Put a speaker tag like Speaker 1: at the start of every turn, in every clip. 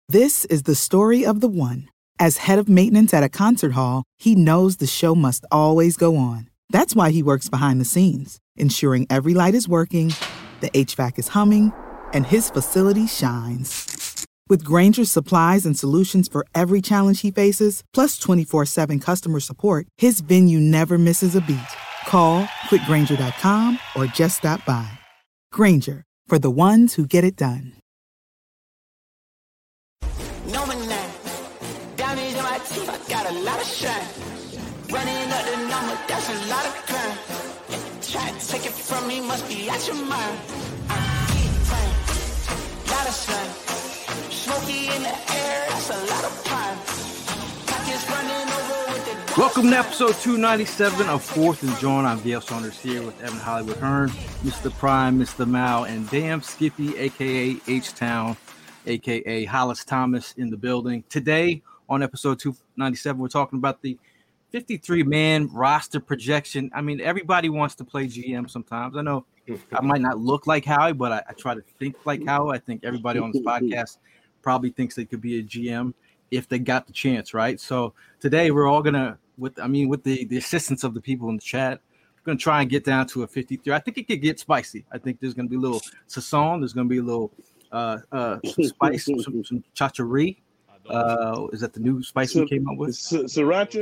Speaker 1: This is the story of the one. As head of maintenance at a concert hall, he knows the show must always go on. That's why he works behind the scenes, ensuring every light is working, the HVAC is humming, and his facility shines. With Grainger's supplies and solutions for every challenge he faces, plus 24/7 customer support, his venue never misses a beat. Call quickgrainger.com or just stop by. Grainger, for the ones who get it done.
Speaker 2: No man, damage in my teeth, I got a lot of shine. Running up the number, that's a lot of crime. Try to take it from me, must be out your mind. Lot of sun, smoky in the air, that's a lot of prime. Pockets running over with the.
Speaker 3: Welcome to episode 297 of Fourth and John. I'm Dale Saunders here with Evan Hollywood Hearn, Mr. Prime, Mr. Mao, and Damn Skippy, a.k.a. H-Town, a.k.a. Hollis Thomas in the building. Today on episode 297, we're talking about the 53-man roster projection. I mean, everybody wants to play GM sometimes. I know I might not look like Howie, but I try to think like Howie. I think everybody on this podcast probably thinks they could be a GM if they got the chance, right? So today we're all gonna, with the assistance of the people in the chat, we're gonna try and get down to a 53. I think it could get spicy. I think there's gonna be a little sazon. There's gonna be a little some spice, some chacharie. Is that the new spice we came up with?
Speaker 4: Sriracha.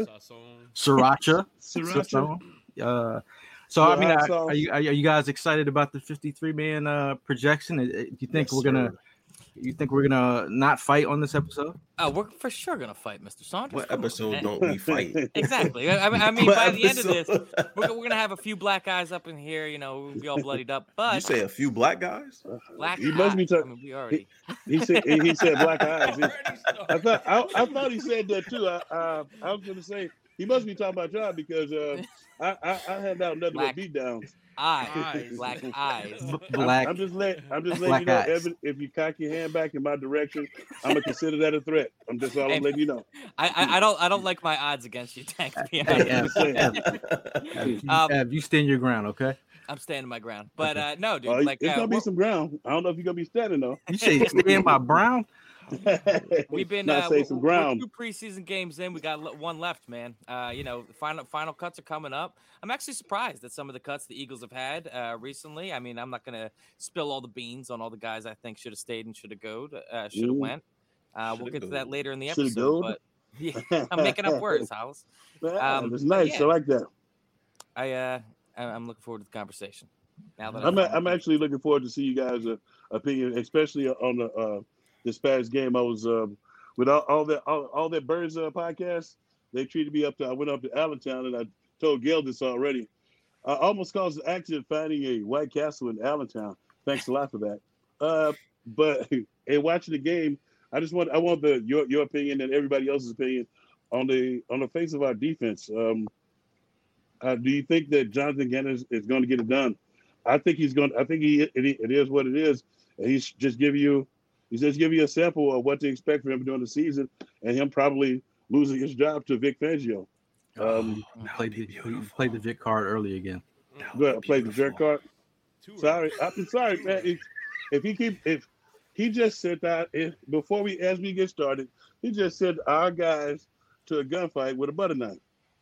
Speaker 3: So I mean, are you guys excited about the 53-man projection? Do you think we're gonna not fight on this episode?
Speaker 5: We're for sure gonna fight, Mr. Saunders.
Speaker 6: What episode don't we fight?
Speaker 5: Exactly. I mean, by the end of this, we're gonna have a few black guys up in here. You know, we'll be all bloodied up. But
Speaker 6: you say a few black guys?
Speaker 5: Black
Speaker 4: he must be talking.
Speaker 5: We already.
Speaker 4: He said black eyes. I thought he said that too. I was gonna say he must be talking about y'all because I had out nothing but beat downs.
Speaker 5: Black eyes.
Speaker 3: Black.
Speaker 4: I'm just letting you know, Evan, if you cock your hand back in my direction, I'm gonna consider that a threat. I'm just all letting you know.
Speaker 5: I don't like my odds against you, Tank.
Speaker 3: Ev, you stand your ground, okay?
Speaker 5: I'm standing my ground, but no, dude.
Speaker 4: It's gonna be some ground. I don't know if you're gonna be standing though.
Speaker 3: You say you stand by Brown?
Speaker 5: We've been
Speaker 4: we're 2
Speaker 5: preseason games in. We got one left, man. Final cuts are coming up. I'm actually surprised at some of the cuts the Eagles have had recently. I mean, I'm not gonna spill all the beans on all the guys I think should have stayed and should have went. We'll get to that later in the episode. But yeah, I'm making up words, Hollis.
Speaker 4: It's nice. Yeah. I like that.
Speaker 5: I'm looking forward to the conversation. Now that
Speaker 4: I'm actually looking forward to see you guys' opinion, especially on the this past game. I was with all that Birds podcast. They treated me up to. I went up to Allentown and I told Gail this already. I almost caused an accident finding a White Castle in Allentown. Thanks a lot for that. But in watching the game, I want your opinion and everybody else's opinion on the face of our defense. Do you think that Jonathan Gannon is going to get it done? I think he's going. I think it is what it is, and he's just give you a sample of what to expect from him during the season, and him probably losing his job to Vic Fangio.
Speaker 3: Played the Vic card early again.
Speaker 4: Played the Vic card. Sorry, I'm sorry, man. If he just said that before we get started, he just sent our guys to a gunfight with a butter knife.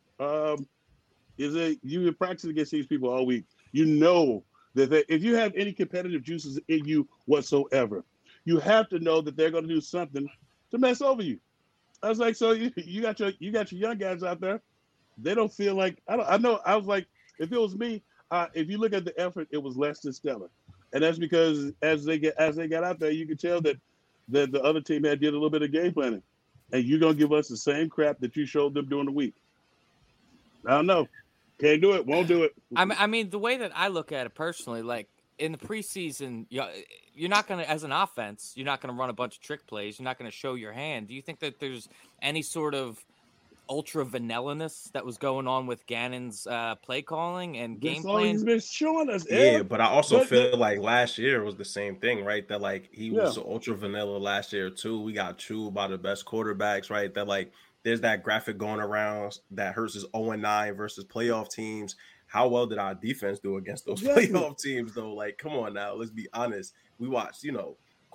Speaker 4: You've been practicing against these people all week. You know that if you have any competitive juices in you whatsoever, you have to know that they're going to do something to mess over you. I was like, so you got your young guys out there. They don't feel like I know. I was like, if it was me, if you look at the effort, it was less than stellar, and that's because as they got out there, you could tell that the other team did a little bit of game planning, and you're gonna give us the same crap that you showed them during the week. I don't know. Can't do it. Won't do it.
Speaker 5: I mean, the way that I look at it personally, like in the preseason, you're not going to, as an offense, you're not going to run a bunch of trick plays. You're not going to show your hand. Do you think that there's any sort of ultra vanilla-ness that was going on with Gannon's play calling and game plan?
Speaker 4: He's been showing us.
Speaker 6: Yeah, but I also feel like last year was the same thing, right? That like he was ultra vanilla last year too. We got chewed by the best quarterbacks, right? That like there's that graphic going around that Hurts is 0-9 versus playoff teams. How well did our defense do against those playoff teams, though? Like, come on now, let's be honest. We watched,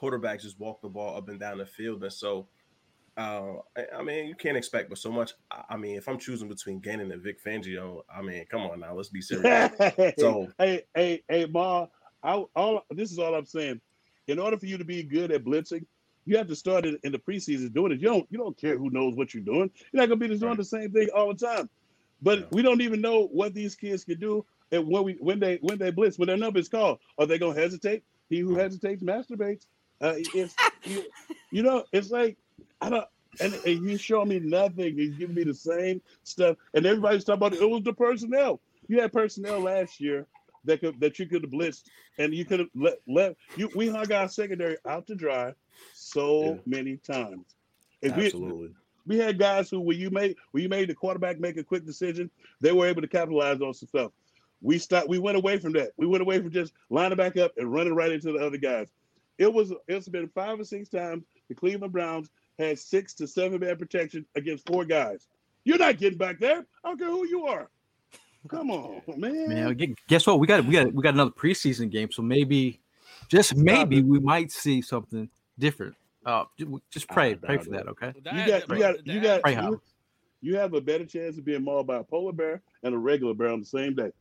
Speaker 6: quarterbacks just walk the ball up and down the field. And so, I mean, you can't expect but so much. I mean, if I'm choosing between Gannon and Vic Fangio, I mean, come on now, let's be serious. So,
Speaker 4: hey, Ma, this is all I'm saying. In order for you to be good at blitzing, you have to start in the preseason doing it. You don't care who knows what you're doing. You're not gonna be just doing the same thing all the time. But we don't even know what these kids can do. And when they blitz, when their number is called, are they gonna hesitate? He who hesitates masturbates. It's like I don't. And he's showing me nothing. He's giving me the same stuff. And everybody's talking about it was the personnel. You had personnel last year that you could have blitzed, and you could have let we hung our secondary out to dry so many times.
Speaker 6: Absolutely.
Speaker 4: We had guys who when you made the quarterback make a quick decision, they were able to capitalize on some stuff. We went away from that. We went away from just lining back up and running right into the other guys. It's been 5 or 6 times the Cleveland Browns had 6 to 7 man protection against 4 guys. You're not getting back there. I don't care who you are. Come on, man.
Speaker 3: Man, guess what? We got another preseason game, so maybe, just maybe, we might see something different. Just pray for that, okay?
Speaker 4: You have a better chance of being mauled by a polar bear and a regular bear on the same day.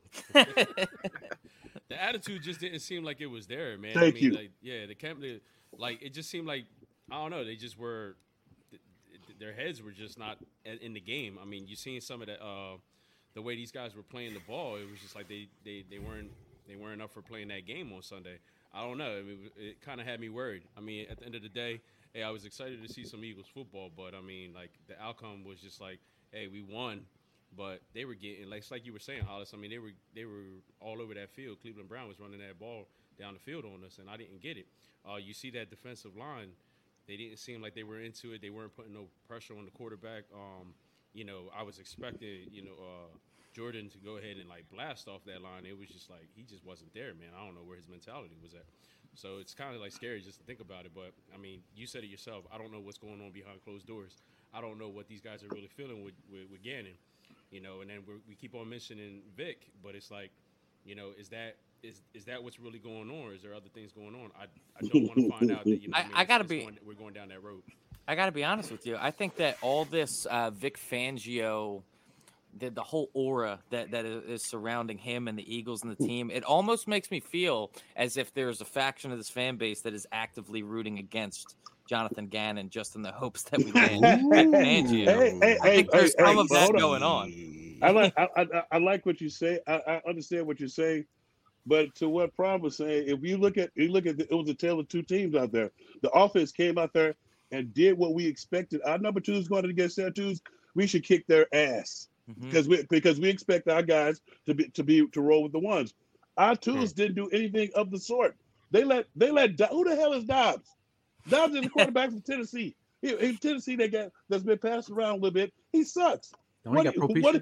Speaker 7: The attitude just didn't seem like it was there, man.
Speaker 4: Thank you.
Speaker 7: Like, it just seemed like, I don't know, they just were, their heads were just not in the game. I mean, you seen some of that, the way these guys were playing the ball, it was just like they weren't up for playing that game on Sunday. I don't know. I mean, it kind of had me worried. I mean, at the end of the day, hey, I was excited to see some Eagles football, but I mean, like the outcome was just like, hey, we won, but they were getting like you were saying, Hollis. I mean, they were all over that field. Cleveland Brown was running that ball down the field on us, and I didn't get it. You see that defensive line, they didn't seem like they were into it. They weren't putting no pressure on the quarterback. I was expecting, Jordan to go ahead and like blast off that line. It was just like he just wasn't there, man. I don't know where his mentality was at. So it's kind of like scary just to think about it. But I mean, you said it yourself. I don't know what's going on behind closed doors. I don't know what these guys are really feeling with Gannon, And then we keep on mentioning Vic, but it's like, is that what's really going on, or is there other things going on? I don't want to find out that we're going down that road.
Speaker 5: I got to be honest with you. I think that all this Vic Fangio, the whole aura that is surrounding him and the Eagles and the team, it almost makes me feel as if there's a faction of this fan base that is actively rooting against Jonathan Gannon just in the hopes that we land Vic Fangio. I think there's some of that going on.
Speaker 4: I like what you say. I understand what you're saying. But to what Prime was saying, if you look at it was a tale of two teams out there. The offense came out there and did what we expected. Our number 2 is going against their 2s. We should kick their ass because we expect our guys to roll with the 1s. Our 2s didn't do anything of the sort. They let who the hell is Dobbs? Dobbs is the quarterback from Tennessee. In Tennessee, that's been passed around a little bit. He sucks.
Speaker 3: I wasn't going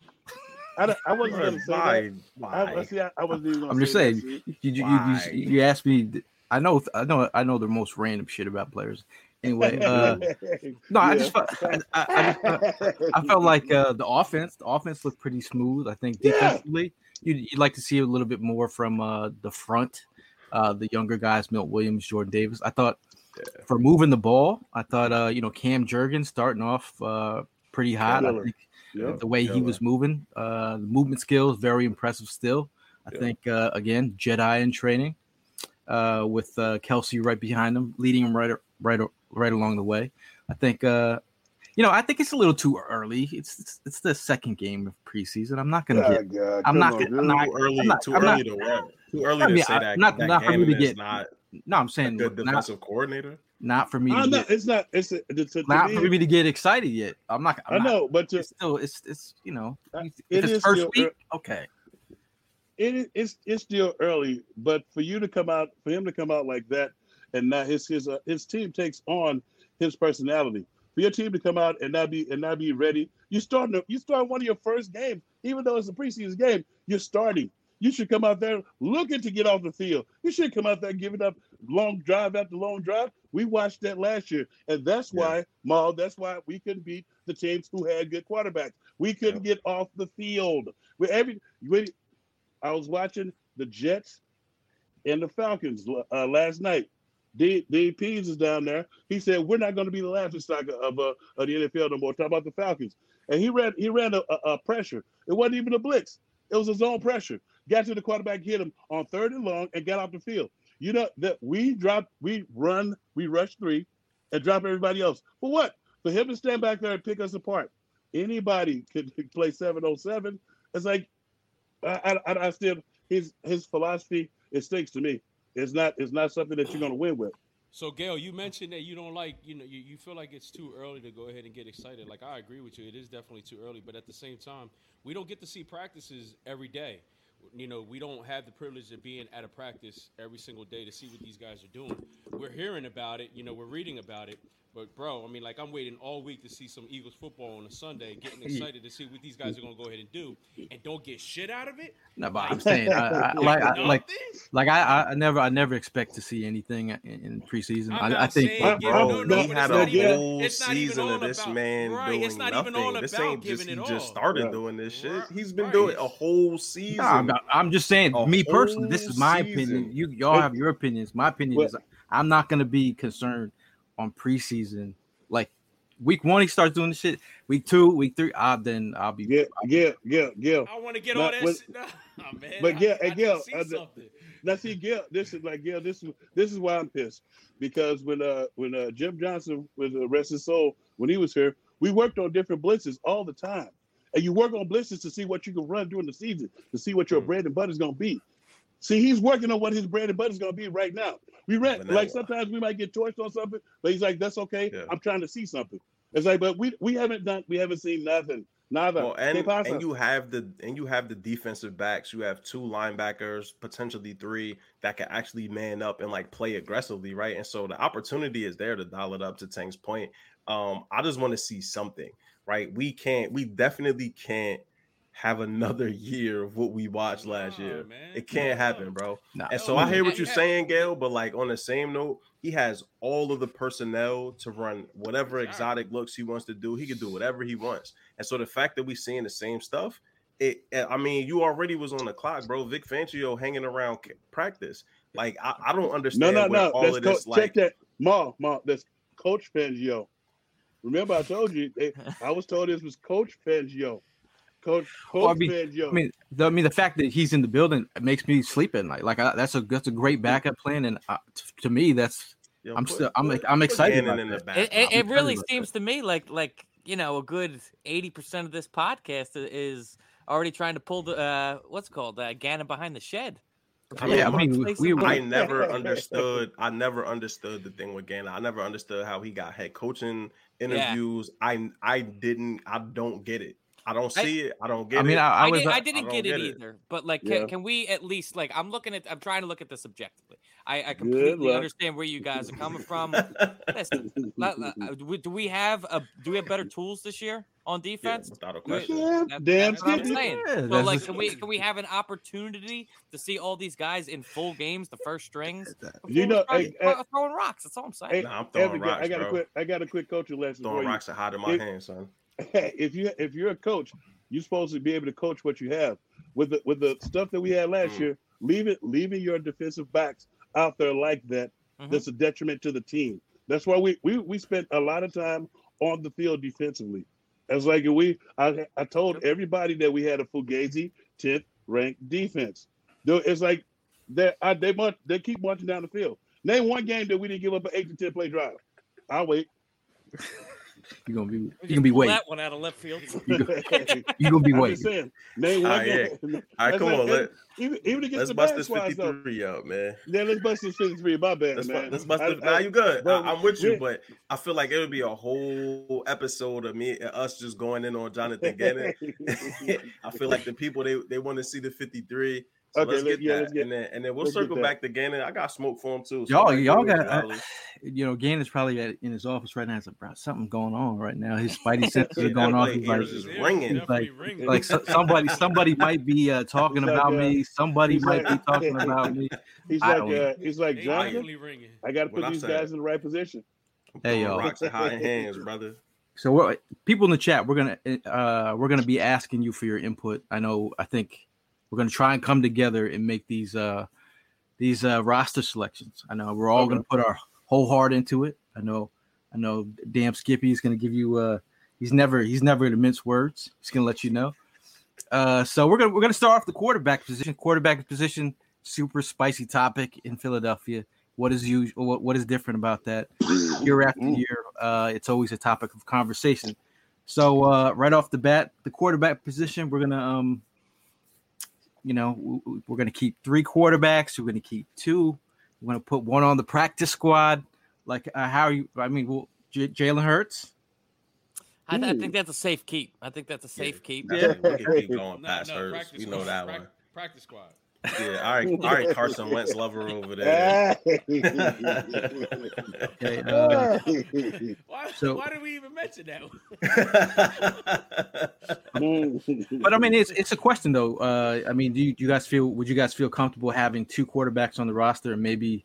Speaker 4: to say that. I wasn't even going to say that.
Speaker 3: I'm just saying. You asked me. I know the most random shit about players. Anyway, no, I just felt, I felt like the offense looked pretty smooth. I think defensively, you'd like to see a little bit more from the front, the younger guys, Milt Williams, Jordan Davis. I thought for moving the ball, I thought Cam Jurgens starting off pretty hot. I think the way he was moving, the movement skills, very impressive still. I think again, Jedi in training with Kelsey right behind him, leading him right along the way. I think I think it's a little too early. It's the second game of preseason. I'm not gonna get. Too early to say that. Not for me to get. No, I'm saying
Speaker 6: the defensive coordinator.
Speaker 3: Not for me.
Speaker 4: It's not
Speaker 3: for me to get excited yet. I'm not. I know, but it's still it's it's first week. Okay.
Speaker 4: It's still early, but for him to come out like that, and not his team takes on his personality. For your team to come out and not be ready, you start one of your first games, even though it's a preseason game. You're starting. You should come out there looking to get off the field. You should come out there giving up long drive after long drive. We watched that last year, and that's why we couldn't beat the teams who had good quarterbacks. We couldn't get off the field. I was watching the Jets and the Falcons last night. Pease is down there. He said we're not going to be the laughing stock of the NFL no more. Talk about the Falcons, and he ran a pressure. It wasn't even a blitz. It was a zone pressure. Got to the quarterback, hit him on 3rd and long, and got off the field. You know that we rush 3, and drop everybody else for what? For him to stand back there and pick us apart. Anybody could play 7-on-7. It's like I still his philosophy. It stinks to me. It's not something that you're going to win with.
Speaker 7: So, Gail, you mentioned that you don't like, you feel like it's too early to go ahead and get excited. Like, I agree with you. It is definitely too early. But at the same time, we don't get to see practices every day. We don't have the privilege of being at a practice every single day to see what these guys are doing. We're hearing about it. We're reading about it. But, bro, I mean, like, I'm waiting all week to see some Eagles football on a Sunday, getting excited to see what these guys are going to go ahead and do, and don't get shit out of it.
Speaker 3: No, but I'm saying, I never expect to see anything in preseason. I think,
Speaker 6: we had a whole season of this man doing nothing. This ain't just he just started doing this shit. He's been doing a whole season.
Speaker 3: I'm just saying, me personally, this is my opinion. Y'all have your opinions. My opinion is I'm not going to be concerned on preseason. Like week 1 he starts doing the shit, week 2, week 3 then I'll be
Speaker 4: yeah.
Speaker 7: I want to get all that shit. Nah, man.
Speaker 4: But Gail, now see Gail, this is why I'm pissed, because when Jim Johnson, with rest his soul, when he was here, we worked on different blitzes all the time, and you work on blitzes to see what you can run during the season, to see what your bread and butter is going to be. See, he's working on what his bread and butter is going to be right now. We ran, like sometimes we might get torched on something, but he's like, that's okay. Yeah. I'm trying to see something. It's like, but we haven't seen nothing. Nada.
Speaker 6: Well, and you have the defensive backs. You have 2 linebackers, potentially 3, that can actually man up and like play aggressively, right? And so the opportunity is there to dial it up, to Tank's point. I just want to see something, right? We definitely can't have another year of what we watched last year. Man. It can't happen, bro. And so I hear what you're saying, Gail, but like on the same note, he has all of the personnel to run whatever exotic looks he wants to do. He can do whatever he wants. And so the fact that we seeing the same stuff, you already was on the clock, bro. Vic Fangio hanging around practice. Like I don't understand all
Speaker 4: that's
Speaker 6: of this.
Speaker 4: Check that, Ma. That's Coach Fangio. Remember, I told you. I was told this was Coach Fangio.
Speaker 3: Fangio. I mean, the fact that he's in the building makes me sleep at night. Like that's a great backup plan, and to me, I'm excited about that.
Speaker 5: It really seems to me like a good 80% of this podcast is already trying to pull the what's called Gannon behind the shed.
Speaker 6: Yeah, I never understood the thing with Gannon. I never understood how he got head coaching interviews. Yeah. I don't get it. I don't see it. I don't get it.
Speaker 5: I didn't get it either. But like, can we at least like? I'm trying to look at this objectively. I completely understand where you guys are coming from. Listen, do we have better tools this year on defense?
Speaker 6: Without a question.
Speaker 5: That's what I'm saying. But like, can we have an opportunity to see all these guys in full games, the first strings? Throwing rocks. That's all I'm saying.
Speaker 6: I'm throwing rocks,
Speaker 4: I got a quick coaching lesson.
Speaker 6: Throwing rocks are hot in my hands, son.
Speaker 4: If you're a coach, you're supposed to be able to coach what you have. With the stuff that we had last year, leaving your defensive backs out there like that, that's a detriment to the team. That's why we spent a lot of time on the field defensively. It's like I told everybody that we had a Fugazi 10th ranked defense. It's like they keep marching down the field. Name one game that we didn't give up an 8 to 10 play drive. I'll wait.
Speaker 3: You're gonna be waiting.
Speaker 5: That one out of left field.
Speaker 3: You're gonna be waiting.
Speaker 6: Name one game. All right, come on.
Speaker 4: Even against
Speaker 6: let's
Speaker 4: the
Speaker 6: bust this 53 up, man.
Speaker 4: Yeah, let's bust this 53. My bad, man.
Speaker 6: Let's bust it. Nah, you good. Bro, I'm with you, but I feel like it would be a whole episode of us just going in on Jonathan Gannon. I feel like the people they want to see the 53. So let's get that. And then we'll circle back to Gannon. I got smoke for him too.
Speaker 3: So y'all got Gannon's probably in his office right now. It's like, bro, something going on right now. His spidey senses are going off. He's
Speaker 6: ringing.
Speaker 3: Like somebody might be talking about me. Somebody might be talking about me.
Speaker 4: He's like Jonathan, I got to put these guys in the right position.
Speaker 3: Hey, y'all.
Speaker 6: Rocks are hot in hands, brother.
Speaker 3: So people in the chat, we're gonna be asking you for your input. I think we're going to try and come together and make these these roster selections. I know we're all going to put our whole heart into it. I know. Damn Skippy is going to give you. He's never going to mince words. He's going to let you know. So we're gonna start off the quarterback position. Quarterback position, super spicy topic in Philadelphia. What is usual? What is different about that? Year after year, it's always a topic of conversation. So right off the bat, the quarterback position, we're gonna we're gonna keep 3 quarterbacks. We're gonna keep 2. We're gonna put 1 on the practice squad. Like how are you? I mean, Jalen Hurts.
Speaker 5: I think that's a safe keep. I think that's a safe keep.
Speaker 6: Yeah, we can keep going past Hurts. We know that one.
Speaker 7: Practice squad.
Speaker 6: Yeah, all right, Carson Wentz lover over there.
Speaker 3: Okay,
Speaker 7: why did we even mention that?
Speaker 3: But I mean, it's a question though. I mean, would you guys feel comfortable having 2 quarterbacks on the roster and maybe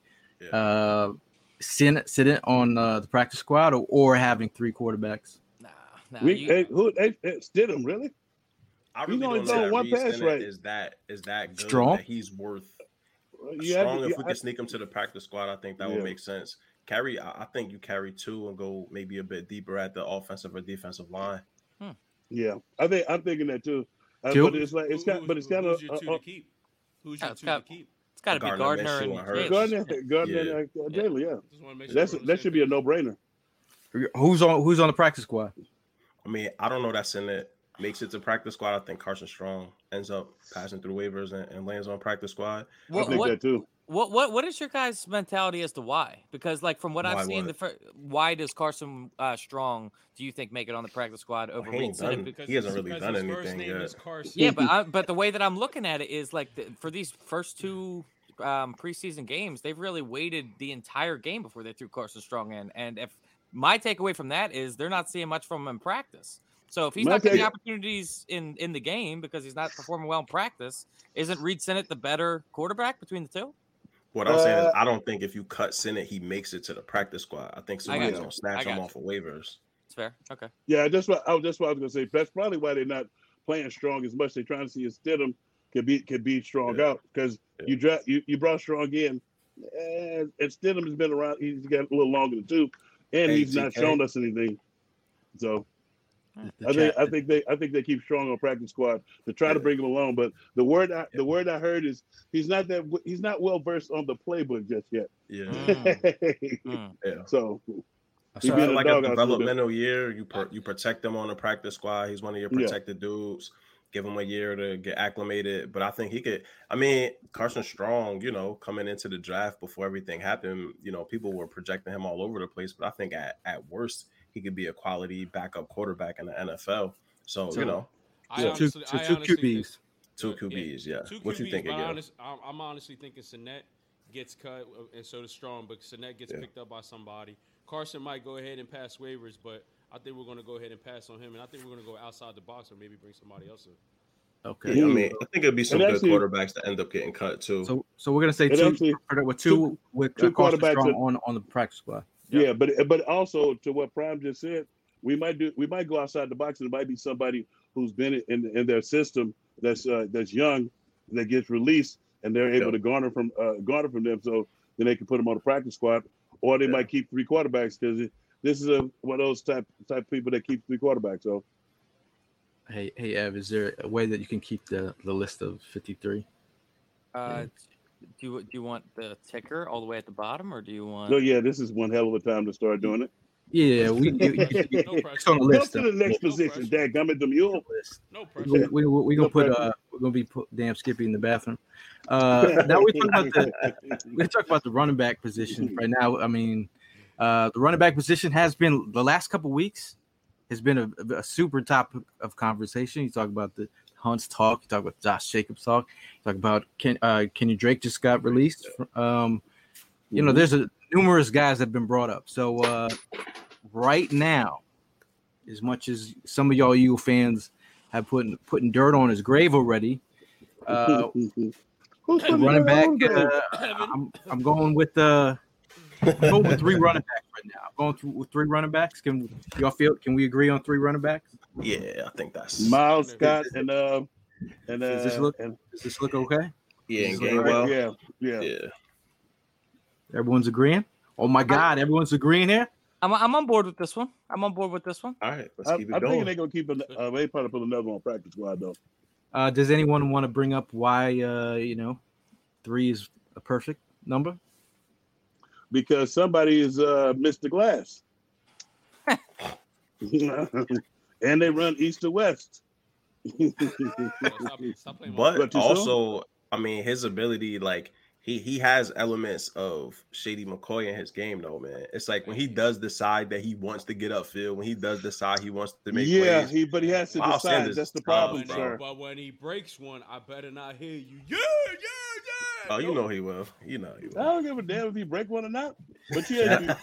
Speaker 3: sit it on the practice squad or having 3 quarterbacks?
Speaker 5: Nah,
Speaker 4: Stidham, really?
Speaker 6: I really don't know that Reed Stidham is that good
Speaker 3: strong.
Speaker 6: That he's worth strong. If we can sneak him to the practice squad, I think that would make sense. I think you carry 2 and go maybe a bit deeper at the offensive or defensive line.
Speaker 4: Yeah, I'm thinking that too. But it's like it's kind of
Speaker 7: who's your 2 to keep? Who's your 2 to keep?
Speaker 5: It's got to be Gardner and
Speaker 4: Gardner, Jalen. Yeah, that should be a no-brainer.
Speaker 3: Who's on the practice squad?
Speaker 6: I mean, I don't know that Sinnett makes it to practice squad. I think Carson Strong ends up passing through waivers and lands on practice squad.
Speaker 4: I think that too.
Speaker 5: What is your guys' mentality as to why? Because like from what I've seen, why does Carson Strong do you think make it on the practice squad over Reed Sinnett?
Speaker 6: He hasn't really done anything yet.
Speaker 5: Yeah, but the way that I'm looking at it is like for these first 2 preseason games, they've really waited the entire game before they threw Carson Strong in, and if my takeaway from that is they're not seeing much from him in practice. So if he's not getting opportunities in the game because he's not performing well in practice, isn't Reed Sinnett the better quarterback between the 2?
Speaker 6: What I'm saying is I don't think if you cut Sinnett, he makes it to the practice squad. I think somebody's going to snatch him off of waivers.
Speaker 5: It's fair. Okay.
Speaker 4: Yeah, that's what I was going to say. That's probably why they're not playing Strong as much. They're trying to see if Stidham could beat Strong out because you brought Strong in, and Stidham has been around. He's got a little longer than 2, and he's not shown us anything. So I think they keep Strong on practice squad to try to bring him along. But the word I heard is he's not well versed on the playbook just yet.
Speaker 6: Yeah.
Speaker 4: Yeah. So
Speaker 6: he's been like a developmental year. You protect him on the practice squad. He's one of your protected dudes. Give him a year to get acclimated. But I think he could. I mean, Carson Strong, coming into the draft before everything happened, people were projecting him all over the place. But I think at worst, he could be a quality backup quarterback in the NFL. So
Speaker 3: 2 QBs.
Speaker 6: 2 QBs, yeah. What you think?
Speaker 7: I'm honestly thinking Sinnett gets cut, and so does Strong, but Sinnett gets picked up by somebody. Carson might go ahead and pass waivers, but I think we're going to go ahead and pass on him, and I think we're going to go outside the box or maybe bring somebody else in.
Speaker 6: Okay. Yeah, I mean, I think it'd be some good quarterbacks that end up getting cut too.
Speaker 3: So we're going to say 2 with quarterbacks on the practice squad.
Speaker 4: Yeah, but also to what Prime just said, we might go outside the box, and it might be somebody who's been in their system that's young that gets released, and they're able to garner from them, so then they can put them on the practice squad, or they might keep 3 quarterbacks because this is one of those type of people that keep 3 quarterbacks. So,
Speaker 3: hey, Ev, is there a way that you can keep the list of 53?
Speaker 5: Do you want the ticker all the way at the bottom, or do you want?
Speaker 4: No, yeah, this is one hell of a time to start doing it.
Speaker 3: Yeah, it's on the list.
Speaker 4: Go to the next position, Dad. Come at the mule.
Speaker 7: No pressure.
Speaker 3: We're gonna be put damn Skippy in the bathroom. Now we talk about the running back position right now. I mean, the running back position has been the last couple weeks has been a super topic of conversation. You talk about the Hunt's talk. You talk about Josh Jacobs talk. You talk about Kenny Drake just got released. There's numerous guys that have been brought up. So right now, as much as some of y'all Eagle fans have putting dirt on his grave already, running back. I'm going with 3 running backs right now. I'm going through with 3 running backs. Can we agree on 3 running backs?
Speaker 6: Yeah, I think that's
Speaker 4: Miles Scott and
Speaker 3: does this look okay?
Speaker 6: Yeah, and Gainwell.
Speaker 4: Yeah.
Speaker 3: Everyone's agreeing. Oh my God, everyone's agreeing here.
Speaker 5: I'm on board with this one. All
Speaker 6: right, let's keep it going.
Speaker 4: I'm thinking they're gonna keep it. They probably put another one on practice squad though.
Speaker 3: Does anyone want to bring up why 3 is a perfect number?
Speaker 4: Because somebody is Mr. Glass. And they run east to west.
Speaker 6: But also, I mean, his ability, like he has elements of Shady McCoy in his game, though, man. It's like when he does decide that he wants to get upfield, when he does decide he wants to make plays.
Speaker 4: But he has to decide. That's the problem, sir.
Speaker 7: But when he breaks one, I better not hear you. Yeah.
Speaker 6: Oh, you know he will. I
Speaker 4: don't give a damn if he break one or not. But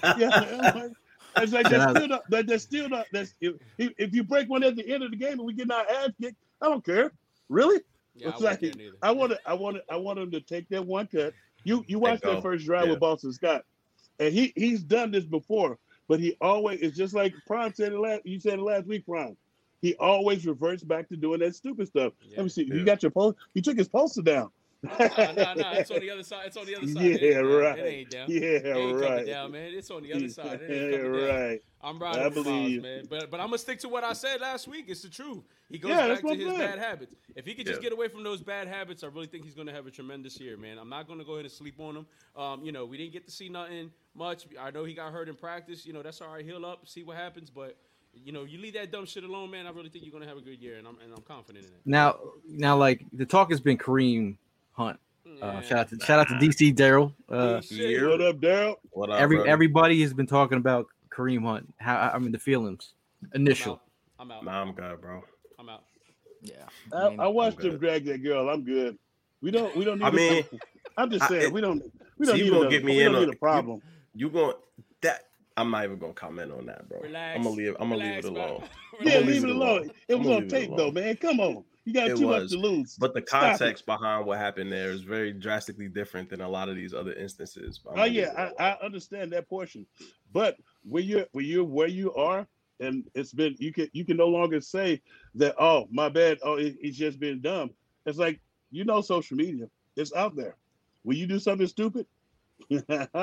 Speaker 4: it's like that's still not. If you break one at the end of the game and we get our ass kicked, I don't care. Really?
Speaker 7: Yeah,
Speaker 4: it's like I want him to take that one cut. You watched that first drive with Boston Scott, and he's done this before, but he always, it's just like Prime said you said it last week, Prime. He always reverts back to doing that stupid stuff. Let me see. You got your post. You took his poster down.
Speaker 7: No, it's on the other side.
Speaker 4: Yeah, right.
Speaker 7: It ain't down.
Speaker 4: Yeah,
Speaker 7: it ain't
Speaker 4: right.
Speaker 7: Down, man. It's on the other side. It
Speaker 4: ain't right.
Speaker 7: I'm riding for Miles, man. But I'm gonna stick to what I said last week. It's the truth. He goes back to his bad habits. If he could just get away from those bad habits, I really think he's gonna have a tremendous year, man. I'm not gonna go ahead and sleep on him. We didn't get to see nothing much. I know he got hurt in practice. That's all right. Heal up, see what happens, but. You leave that dumb shit alone, man. I really think you're gonna have a good year, and I'm confident in it.
Speaker 3: Now, like the talk has been Kareem Hunt. Shout out to DC Daryl.
Speaker 4: What up, Daryl?
Speaker 6: What up,
Speaker 3: everybody has been talking about Kareem Hunt. The feelings initial.
Speaker 7: I'm out.
Speaker 6: Nah, I'm good, bro.
Speaker 7: I'm out.
Speaker 5: Yeah.
Speaker 4: I watched him drag that girl. I'm good. We don't need. I'm just saying we don't need a problem.
Speaker 6: You going that? I'm not even gonna comment on that, bro.
Speaker 7: Relax,
Speaker 6: I'm gonna leave it alone.
Speaker 4: Leave it alone. It was on tape, though, man. Come on. You got too much to lose.
Speaker 6: But the context behind what happened there is very drastically different than a lot of these other instances.
Speaker 4: I understand that portion. But where you are, and it's been you can no longer say that, oh, my bad, oh, it's just been dumb. It's like, social media. It's out there. When you do something stupid, you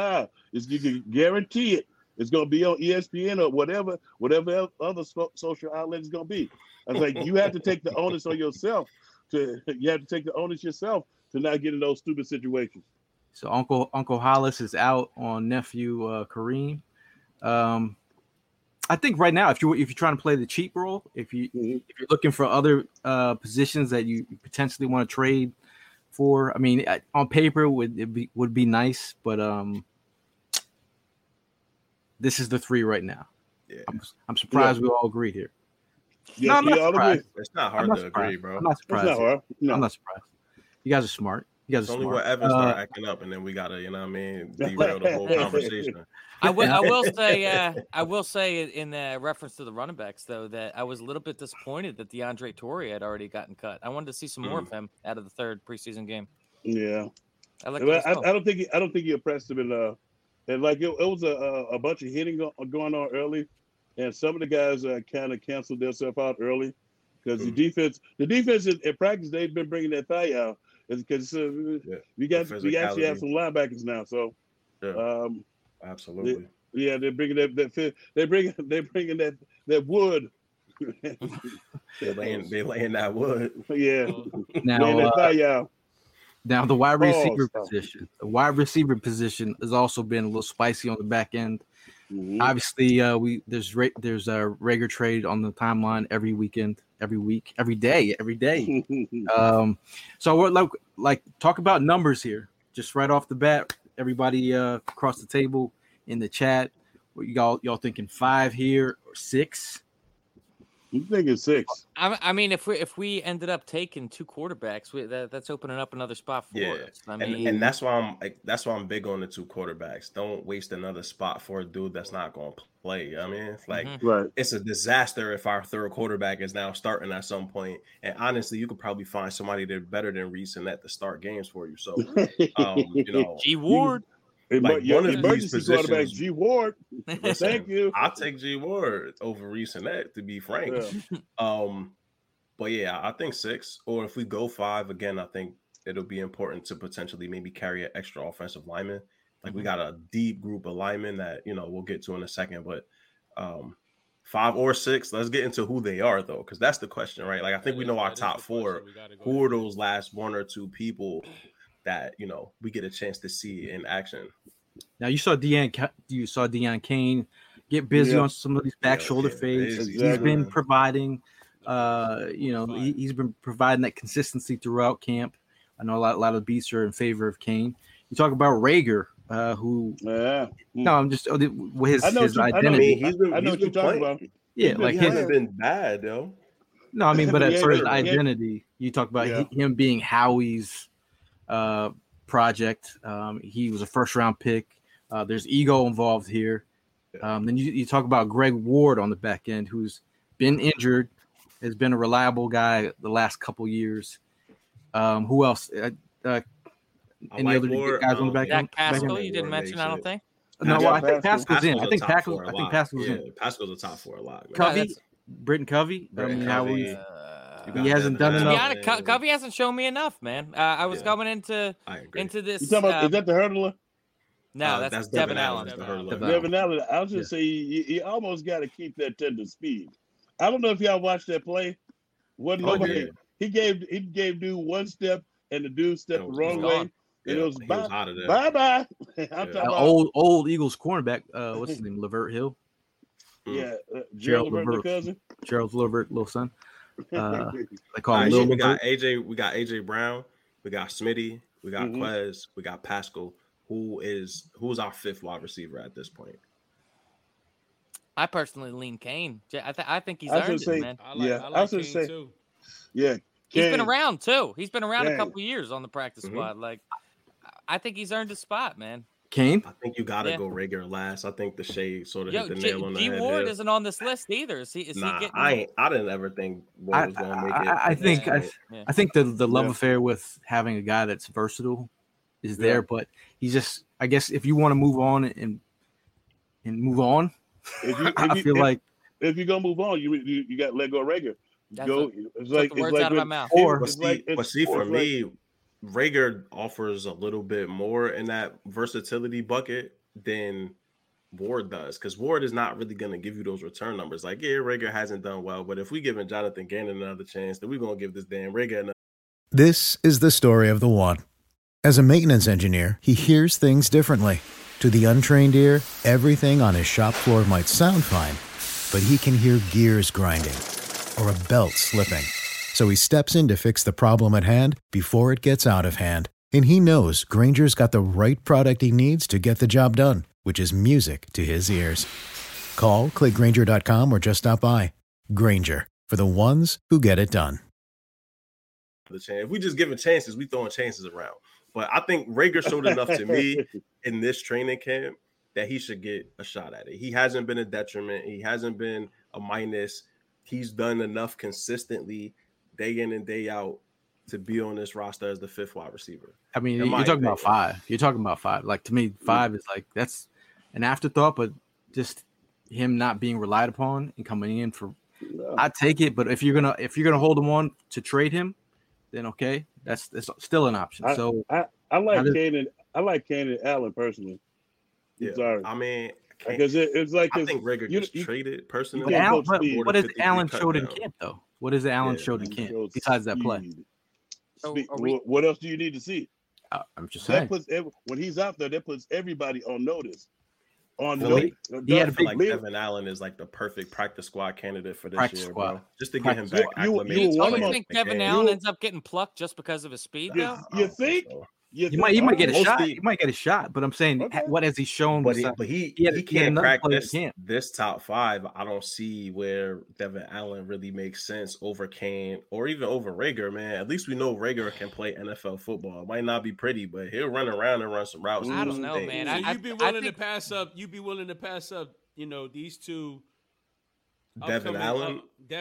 Speaker 4: can guarantee it. It's going to be on ESPN or whatever other social outlet is going to be. I was like, you have to take the onus on yourself. You have to take the onus yourself to not get in those stupid situations.
Speaker 3: So Uncle Hollis is out on nephew Kareem. I think right now, if you're trying to play the cheap role, if you're looking for other positions that you potentially want to trade for, I mean, on paper would be nice, but this is the 3 right now. Yeah. I'm surprised we all agree here.
Speaker 4: Yes, no, I'm not
Speaker 6: surprised. It's not hard to agree, bro.
Speaker 3: I'm not surprised.
Speaker 4: It's not hard. No.
Speaker 3: I'm not surprised. You guys are smart.
Speaker 6: It's only when Evans start acting up, and then we gotta, derail the whole conversation.
Speaker 5: I will say in reference to the running backs, though, that I was a little bit disappointed that DeAndre Torrey had already gotten cut. I wanted to see some more of him out of the 3rd preseason game.
Speaker 4: Yeah, I don't think he impressed him enough. And like it was a bunch of hitting going on early, and some of the guys kind of canceled themselves out early because the defense in practice they've been bringing that thigh out because we actually have some linebackers now. So
Speaker 6: absolutely,
Speaker 4: they're bringing they're bringing that wood.
Speaker 6: they laying that wood.
Speaker 4: Yeah,
Speaker 3: now
Speaker 4: laying that thigh out.
Speaker 3: Now the wide receiver position has also been a little spicy on the back end. Mm-hmm. Obviously, there's a Rager trade on the timeline every weekend, every week, every day. So we're like talk about numbers here, just right off the bat. Everybody across the table in the chat, what y'all thinking 5 here or 6?
Speaker 4: I'm thinking 6.
Speaker 5: I mean, if we ended up taking 2 quarterbacks, that's opening up another spot for us.
Speaker 6: And that's why I'm big on the 2 quarterbacks. Don't waste another spot for a dude that's not going to play. I mean, it's like It's a disaster if our 3rd quarterback is now starting at some point. And honestly, you could probably find somebody that's better than Reese and that to start games for you. So,
Speaker 5: G Ward.
Speaker 6: Like one of these positions,
Speaker 4: G Ward. Thank you.
Speaker 6: I'll take G Ward over Reese and that, to be frank. Yeah. But yeah, I think 6. Or if we go 5 again, I think it'll be important to potentially maybe carry an extra offensive lineman. Like we got a deep group of linemen that, we'll get to in a second, but 5 or 6, let's get into who they are though. Cause that's the question, right? Like I think we know our top 4. Who are those last 1 or 2 people that, we get a chance to see in action?
Speaker 3: Now you saw Deion Kane get busy on some of these back shoulder fades.
Speaker 4: Exactly.
Speaker 3: He's been providing, he's been providing that consistency throughout camp. I know a lot of beats are in favor of Kane. You talk about Rager, who? No, I'm just his identity.
Speaker 4: He's been talking about.
Speaker 3: Yeah, like
Speaker 6: he hasn't been bad though.
Speaker 3: No, I mean, but as far as identity, you talk about him being Howie's project. He was a first-round pick. There's ego involved here. Then you talk about Greg Ward on the back end, who's been injured, has been a reliable guy the last couple years. Who else? Any other guys on the back end?
Speaker 5: Zach Pascal, you didn't mention, I don't think.
Speaker 3: No, I think Pascal's in. I think Pascal's in.
Speaker 6: Pascal's a top 4 a lot.
Speaker 3: Covey, Britton Covey. I mean, how he hasn't done enough.
Speaker 5: Covey hasn't shown me enough, man. I was coming into this.
Speaker 4: You talking about, is that the hurdler?
Speaker 5: No, that's Devin Allen.
Speaker 4: Devin Allen. I was just say you almost got to keep that tender speed. I don't know if y'all watched that play. He gave dude one step and the dude stepped the wrong way. And it was bye. I'm talking about
Speaker 3: old Eagles cornerback. What's his name? Levert Hill.
Speaker 4: Yeah, Gerald Levert, cousin.
Speaker 3: Gerald Levert, little son. They call him
Speaker 6: Lil. We got AJ Brown. We got Smitty. We got Quez. We got Pascal. Who's our 5th wide receiver at this point?
Speaker 5: I personally lean Kane. I think he's earned it, man.
Speaker 7: I like Kane too.
Speaker 4: Yeah,
Speaker 5: he's been around too. He's been around a couple of years on the practice squad. Like, I think he's earned a spot, man.
Speaker 3: Kane?
Speaker 6: I think you gotta go Rager last. I think the shade sort of hit the nail on the head.
Speaker 5: Ward isn't on this list either. Is he getting?
Speaker 6: I didn't ever think Ward was gonna make it.
Speaker 3: I think the love affair with having a guy that's versatile is there, but he's just, I guess, if you want to move on and move on, I feel like
Speaker 4: if you're gonna move on, you got to let go of Rager.
Speaker 5: It's like words out of my mouth.
Speaker 6: For me, Rager offers a little bit more in that versatility bucket than Ward does, because Ward is not really going to give you those return numbers. Like, Rager hasn't done well, but if we giving Jonathan Gannon another chance, then we're going to give this damn Rager another.
Speaker 8: This is the story of the one. As a maintenance engineer, he hears things differently. To the untrained ear, everything on his shop floor might sound fine, but he can hear gears grinding or a belt slipping. So he steps in to fix the problem at hand before it gets out of hand. And he knows Grainger's got the right product he needs to get the job done, which is music to his ears. Call, click Grainger.com, or just stop by. Grainger, for the ones who get it done.
Speaker 6: If we just giving chances, we throwing chances around. But I think Rager showed enough to me in this training camp that he should get a shot at it. He hasn't been a detriment. He hasn't been a minus. He's done enough consistently day in and day out to be on this roster as the 5th wide receiver.
Speaker 3: I mean, you're talking about 5. You're talking about 5. Like, to me, 5 is like, that's an afterthought, but just him not being relied upon and coming in for, I take it. But if you're gonna hold him on to trade him, then okay, that's still an option.
Speaker 4: I like Kane and Allen personally.
Speaker 6: Yeah,
Speaker 4: sorry.
Speaker 6: I mean,
Speaker 4: because it's like
Speaker 6: I think Rager gets traded personally.
Speaker 3: What has Allen showed in camp though? What has Allen showed in camp besides that play?
Speaker 4: What else do you need to see?
Speaker 3: I'm just saying.
Speaker 4: When he's out there, that puts everybody on notice.
Speaker 3: He had a big
Speaker 6: like Devin Allen is like the perfect practice squad candidate for this year, bro. Just to get him back acclimated.
Speaker 5: You think Devin Allen ends up getting plucked just because of his speed, though?
Speaker 4: You think?
Speaker 3: You might get a shot. You might get a shot, but I'm saying, what has he shown?
Speaker 6: But he can't crack this top 5. I don't see where Devin Allen really makes sense over Kane or even over Rager, man. At least we know Rager can play NFL football. It might not be pretty, but he'll run around and run some routes.
Speaker 5: I don't know, man.
Speaker 7: So you'd be willing to pass up. You'd be willing to pass up. These two.
Speaker 6: Devin Allen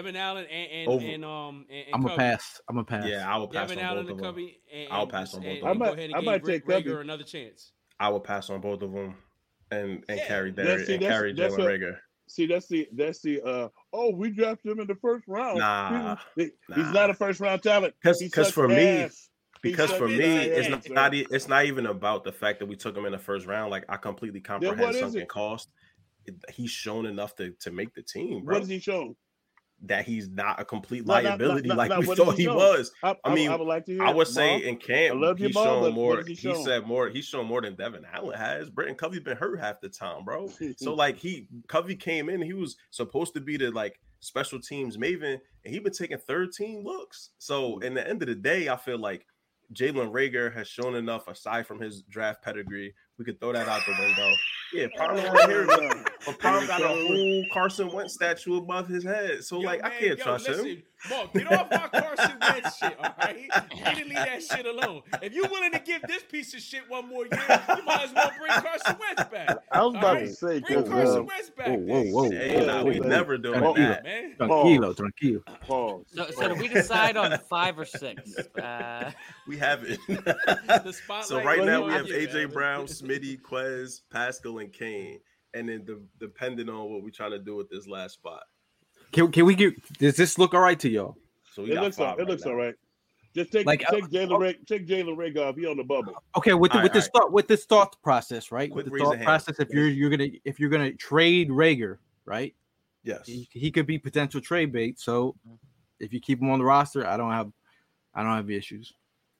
Speaker 5: and
Speaker 3: I'm gonna pass.
Speaker 6: Yeah, I will pass
Speaker 7: Devin
Speaker 6: on
Speaker 7: Allen
Speaker 6: both of them.
Speaker 7: I'll
Speaker 6: pass on both of
Speaker 7: them.
Speaker 4: I might take
Speaker 7: Rager another chance.
Speaker 6: I will pass on both of them and carry Derek and carry Jalen Rager.
Speaker 4: See, that's the we drafted him in the first round.
Speaker 6: Nah,
Speaker 4: he's not a first round talent.
Speaker 6: Because for me, Because for me, it's not even about the fact that we took him in the first round. Like, I completely comprehend sunken cost. He's shown enough to make the team, bro.
Speaker 4: What has he shown?
Speaker 6: That he's not a complete liability like we thought he was. I would like to hear. I would say in camp, he's shown more. He's shown more than Devin Allen has. Britton Covey's been hurt half the time, bro. So like Covey came in, he was supposed to be the like special teams maven, and he been taking third team looks. So in the end of the day, I feel like Jalen Reagor has shown enough aside from his draft pedigree. We could throw that out the window. Yeah, Prime right here. But Prime got a whole Carson Wentz statue above his head. So, I can't trust him.
Speaker 7: Mark, get off my Carson Wentz shit, all right? You need to leave that shit alone. If you're willing to give this piece of shit one more year, you might as well bring Carson Wentz back.
Speaker 4: I was about to say,
Speaker 7: bring Carson Wentz back.
Speaker 3: Whoa.
Speaker 6: Hey, we never doing that, man.
Speaker 3: Tranquilo.
Speaker 5: So do we decide on 5 or 6?
Speaker 6: We have it. So right now we have AJ Brown, Smitty, Quez, Pascal, and Kane. And then depending on what we're trying to do with this last spot.
Speaker 3: Can we get? Does this look all right to y'all?
Speaker 6: So
Speaker 4: it looks all right. Just take Jalen Reagor off. He on the bubble.
Speaker 3: Okay, with this thought process, right? With the thought process, if you're gonna trade Reagor, right?
Speaker 6: Yes,
Speaker 3: he could be potential trade bait. So if you keep him on the roster, I don't have issues.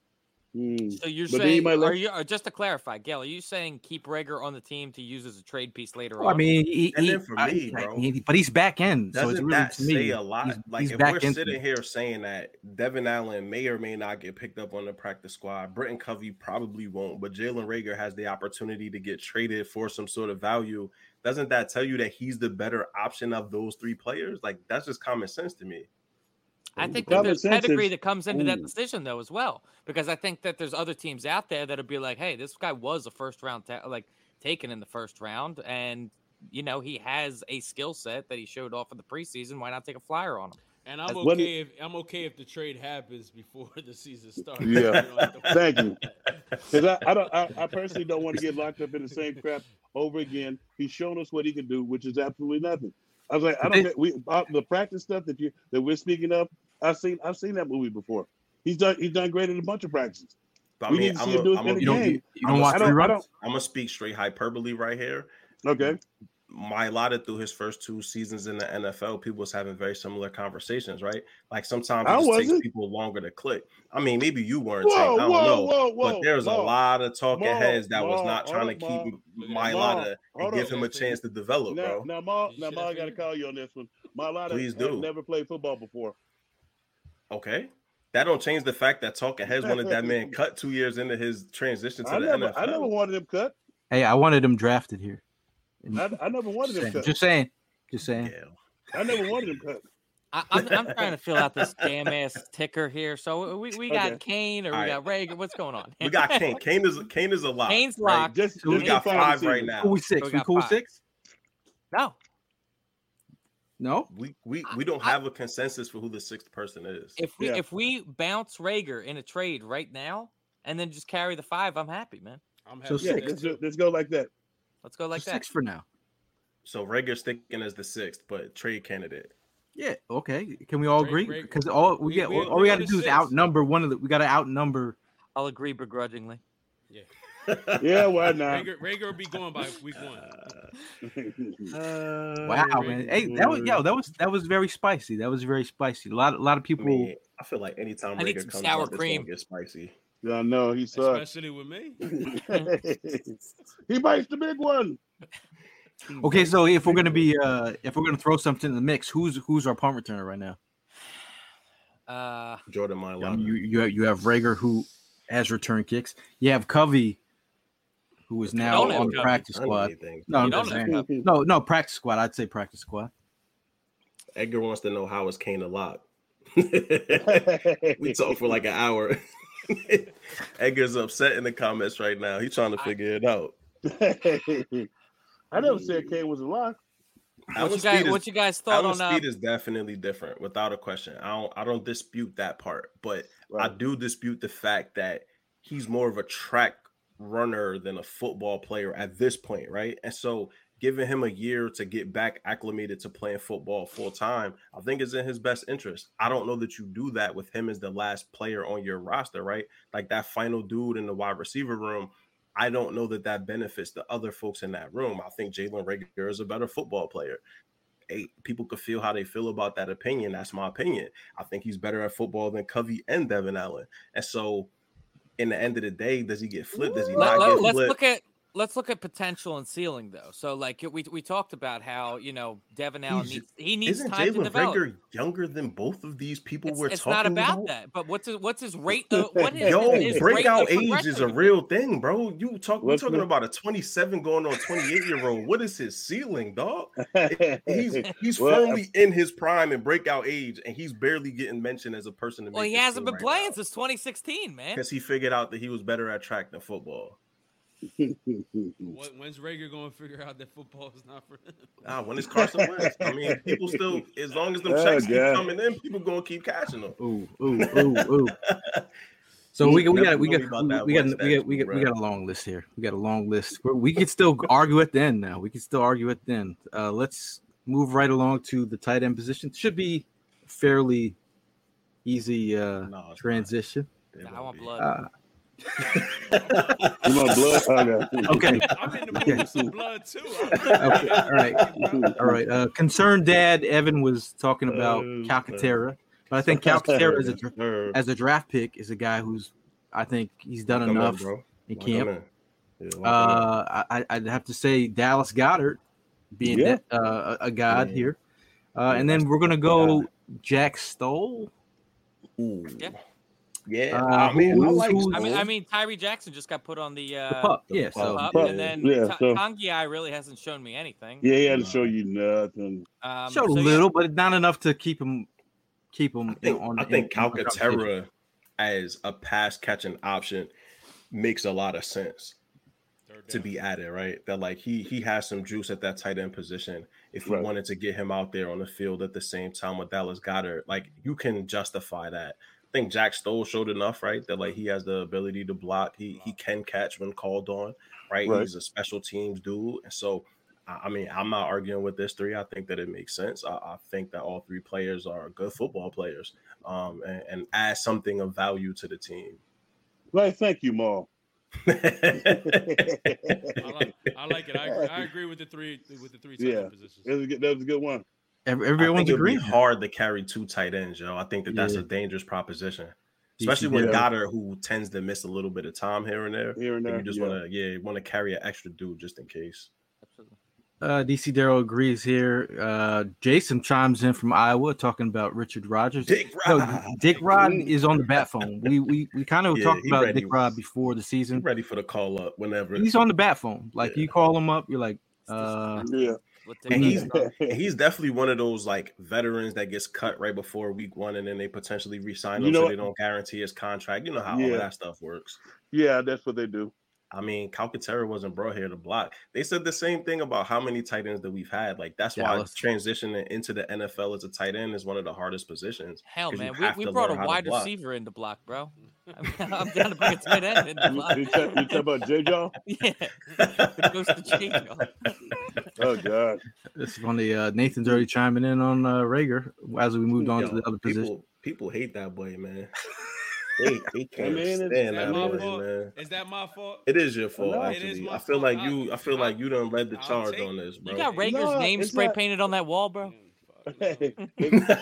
Speaker 5: So you're saying, just to clarify, Gail, are you saying keep Reagor on the team to use as a trade piece later on?
Speaker 3: I mean, but he's back end.
Speaker 6: Doesn't
Speaker 3: so it's really,
Speaker 6: that
Speaker 3: to me,
Speaker 6: say a lot? Like if we're sitting here saying that Devin Allen may or may not get picked up on the practice squad, Britton Covey probably won't, but Jalen Reagor has the opportunity to get traded for some sort of value. Doesn't that tell you that he's the better option of those 3 players? Like that's just common sense to me.
Speaker 5: I think that there's pedigree that comes into that decision, though, as well, because I think that there's other teams out there that'll be like, "Hey, this guy was a first round, taken in the first round, and he has a skill set that he showed off in the preseason. Why not take a flyer on him?"
Speaker 7: And I'm okay if the trade happens before the season starts.
Speaker 4: Yeah, thank you. Because I personally don't want to get locked up in the same crap over again. He's shown us what he can do, which is absolutely nothing. I was like, I don't get the practice stuff that we're speaking of. I've seen that movie before. He's done great in a bunch of practices.
Speaker 6: But, I mean,
Speaker 3: you don't watch reruns?
Speaker 6: I'm gonna speak straight hyperbole right here.
Speaker 4: Okay.
Speaker 6: Mailata through his first 2 seasons in the NFL, people was having very similar conversations, right? Like sometimes it just takes people longer to click. I mean, maybe you weren't. I don't know. But there's a lot of talking heads that was not trying to keep Mailata and give him a chance to develop, bro.
Speaker 4: Now, Ma, I got to call you on this one. Mailata has never played football before.
Speaker 6: Okay. That don't change the fact that talking heads wanted that man cut 2 years into his transition to the NFL.
Speaker 4: I never wanted him cut.
Speaker 3: Hey, I wanted him drafted here.
Speaker 4: I never wanted him cut.
Speaker 3: Just saying.
Speaker 4: Yeah. I never wanted him cut.
Speaker 5: I'm trying to fill out this damn ass ticker here. So we got Kane or we got Reagor. What's going on?
Speaker 6: We got Kane. Kane is a lock.
Speaker 5: Kane's locked.
Speaker 6: Right? So we got 5 right now.
Speaker 3: We 6. We cool 6?
Speaker 5: No.
Speaker 6: We don't have a consensus for who the 6th person is.
Speaker 5: If we bounce Reagor in a trade right now and then just carry the 5, I'm happy, man.
Speaker 7: I'm happy.
Speaker 4: So 6. Let's go like that.
Speaker 5: Let's go like that.
Speaker 3: 6 for now.
Speaker 6: So Reagor sticking as the 6th, but trade candidate.
Speaker 3: Yeah. Okay. Can we all agree? Because all we got to do is outnumber one of the. We got to outnumber.
Speaker 5: I'll agree begrudgingly.
Speaker 7: Yeah.
Speaker 4: Yeah. Why not?
Speaker 7: Reagor will be going by week 1.
Speaker 3: Wow, man. Hey, that was very spicy. That was very spicy. A lot of people.
Speaker 6: I feel like anytime Reagor comes
Speaker 5: sour
Speaker 6: up,
Speaker 5: cream.
Speaker 6: It's gonna get spicy.
Speaker 4: Yeah, no, he sucks.
Speaker 7: Especially with me.
Speaker 4: He bites the big one.
Speaker 3: Okay, so if we're gonna throw something in the mix, who's our punt returner right now?
Speaker 6: Jordan Mailata.
Speaker 3: You have Reagor who has return kicks. You have Covey, who is now on the practice squad. No, practice squad. I'd say practice squad.
Speaker 6: Edgar wants to know how is Kane a lock. We talked for like an hour. Edgar's upset in the comments right now. He's trying to figure it out.
Speaker 4: I never said Kane was a lock.
Speaker 5: What you guys thought on
Speaker 6: speed is definitely different, without a question. I don't dispute that part, but I do dispute the fact that he's more of a track runner than a football player at this point, right? And so giving him a year to get back acclimated to playing football full time, I think is in his best interest. I don't know that you do that with him as the last player on your roster, right? Like that final dude in the wide receiver room. I don't know that that benefits the other folks in that room. I think Jalen Reagor is a better football player. Hey, people could feel how they feel about that opinion. That's my opinion. I think he's better at football than Covey and Devin Allen. And so, in the end of the day, does he get flipped? Does he not get flipped?
Speaker 5: Let's look at potential and ceiling though. So like we talked about how Devin Allen needs time to develop. Isn't Jalen Reagor
Speaker 6: younger than both of these people we're talking
Speaker 5: about?
Speaker 6: It's not about
Speaker 5: that. But what's his rate?
Speaker 6: His breakout age is a real thing, bro. We're talking about a 27 going on 28-year-old. What is his ceiling, dog? He's firmly in his prime and breakout age, and he's barely getting mentioned as a person.
Speaker 5: Well, he hasn't been playing since 2016, man.
Speaker 6: Because he figured out that he was better at track than football.
Speaker 7: When's Reagor going to figure out that football is not for him?
Speaker 6: When it's Carson Wentz. I mean, people still, as long as them checks keep coming in, people going to keep catching them.
Speaker 3: Ooh. So we got a long list here. We got a long list. We can still argue at the end now. Let's move right along to the tight end position. Should be fairly easy transition.
Speaker 5: I want blood.
Speaker 4: You want blood?
Speaker 3: Okay.
Speaker 7: I'm in the mood for some blood too.
Speaker 3: Okay. All right. Concerned Dad Evan was talking about Calcaterra, but I think Calcaterra as a draft pick is a guy who's, I think he's done enough in camp. I'd have to say Dallas Goedert being a god here, and then we're gonna go Jack Stoll.
Speaker 6: Ooh.
Speaker 5: Yeah.
Speaker 6: Yeah,
Speaker 5: I mean, Tyree Jackson just got put on the
Speaker 3: pup.
Speaker 5: And then Tangiai really hasn't shown me anything.
Speaker 4: Yeah, he hasn't shown you nothing.
Speaker 3: Showed a little, but not enough to keep him.
Speaker 6: I think Calcaterra as a pass catching option makes a lot of sense to be added, right? That like he has some juice at that tight end position. If you wanted to get him out there on the field at the same time with Dallas Goedert, like you can justify that. I think Jack Stoll showed enough, right? That like he has the ability to block. He can catch when called on, right? He's a special teams dude. And so, I mean, I'm not arguing with this three. I think that it makes sense. I think that all three players are good football players and add something of value to the team.
Speaker 4: Right. Thank you, Maul.
Speaker 7: I like it. I agree with the three tight positions.
Speaker 4: That was a good one.
Speaker 3: Everyone's agreeing.
Speaker 6: It's hard to carry two tight ends, yo. I think that's a dangerous proposition, especially when Goddard, who tends to miss a little bit of time here and there. You just want to carry an extra dude just in case.
Speaker 5: Absolutely.
Speaker 3: DC Darrell agrees here. Jason chimes in from Iowa talking about Richard Rodgers.
Speaker 6: Dick
Speaker 3: Rod is on the bat phone. We kind of talked about Dick Rod before the season.
Speaker 6: He's ready for the call up whenever.
Speaker 3: He's on the bat phone. Like you call him up, you're like,
Speaker 6: And he's definitely one of those like veterans that gets cut right before week one, and then they potentially re-sign him so they don't guarantee his contract. You know how all of that stuff works.
Speaker 4: Yeah, that's what they do.
Speaker 6: I mean, Calcaterra wasn't brought here to block. They said the same thing about how many tight ends that we've had. Like that's why transitioning into the NFL as a tight end is one of the hardest positions.
Speaker 5: Hell, man, we brought a wide receiver in to block, bro. I'm down to bring a tight end in to block.
Speaker 4: You talk about J-Jaw?
Speaker 5: Yeah, the ghost of J-Jaw.
Speaker 4: Oh God,
Speaker 3: this is funny. Nathan's already chiming in on Reagor as we moved on to the other position.
Speaker 6: People hate that boy, man. They can't stand that boy, man.
Speaker 7: Is that my fault?
Speaker 6: It is your fault, actually. I feel like you done led the charge on this, bro.
Speaker 5: You got Rager's name spray painted on that wall, bro.
Speaker 4: Hey, y'all,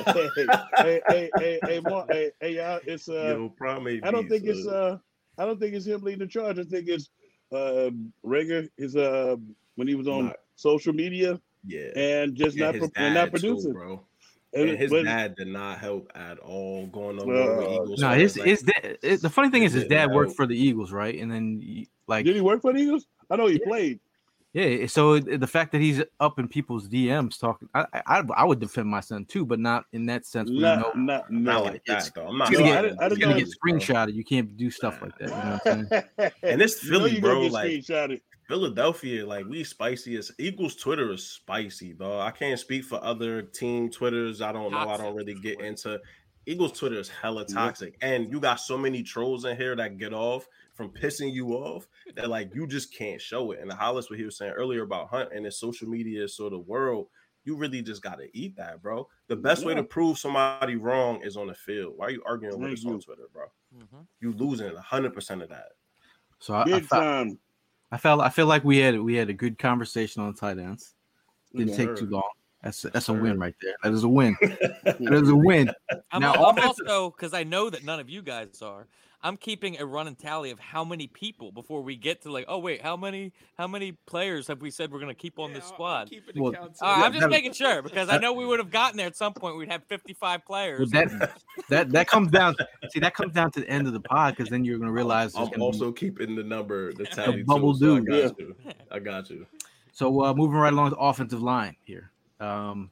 Speaker 4: it's I don't think it's him leading the charge. I think it's Reagor is when he was on social media, and just not producing,
Speaker 6: too, bro. And his dad did not help at all going over with Eagles.
Speaker 3: No, his dad. The funny thing is, his dad worked for the Eagles, right? And then,
Speaker 4: did he work for the Eagles? I know he played.
Speaker 3: Yeah. So the fact that he's up in people's DMs talking, I would defend my son too, but not in that sense.
Speaker 6: Not like that, though. I'm not.
Speaker 3: You're gonna get screenshotted. You can't do stuff like that. You know what I'm saying?
Speaker 6: And it's Philly, bro. Like Philadelphia, like we spicy as Eagles Twitter is spicy, dog. I can't speak for other team Twitters. I don't know. I don't really get into. Eagles Twitter is hella toxic, and you got so many trolls in here that get off from pissing you off that like you just can't show it. And the Hollis, what he was saying earlier about Hunt and his social media sort of world, you really just got to eat that, bro. The best way to prove somebody wrong is on the field. Why are you arguing with us on Twitter, bro? You losing 100% of that.
Speaker 3: So I feel like we had a good conversation on tight ends. Didn't take too long. That's a win right there. That is a win. That is a win.
Speaker 5: I'm also, because I know that none of you guys are, I'm keeping a running tally of how many people before we get to like, oh wait, how many players have we said we're gonna keep on this squad? I'm just making sure because I know we would have gotten there at some point. We'd have 55 players.
Speaker 3: Well, that comes down. That comes down to the end of the pod because then you're gonna realize.
Speaker 6: I'm also keeping the number, the tally.
Speaker 3: Bubble
Speaker 6: too, so I got you.
Speaker 3: So moving right along the offensive line here. I'll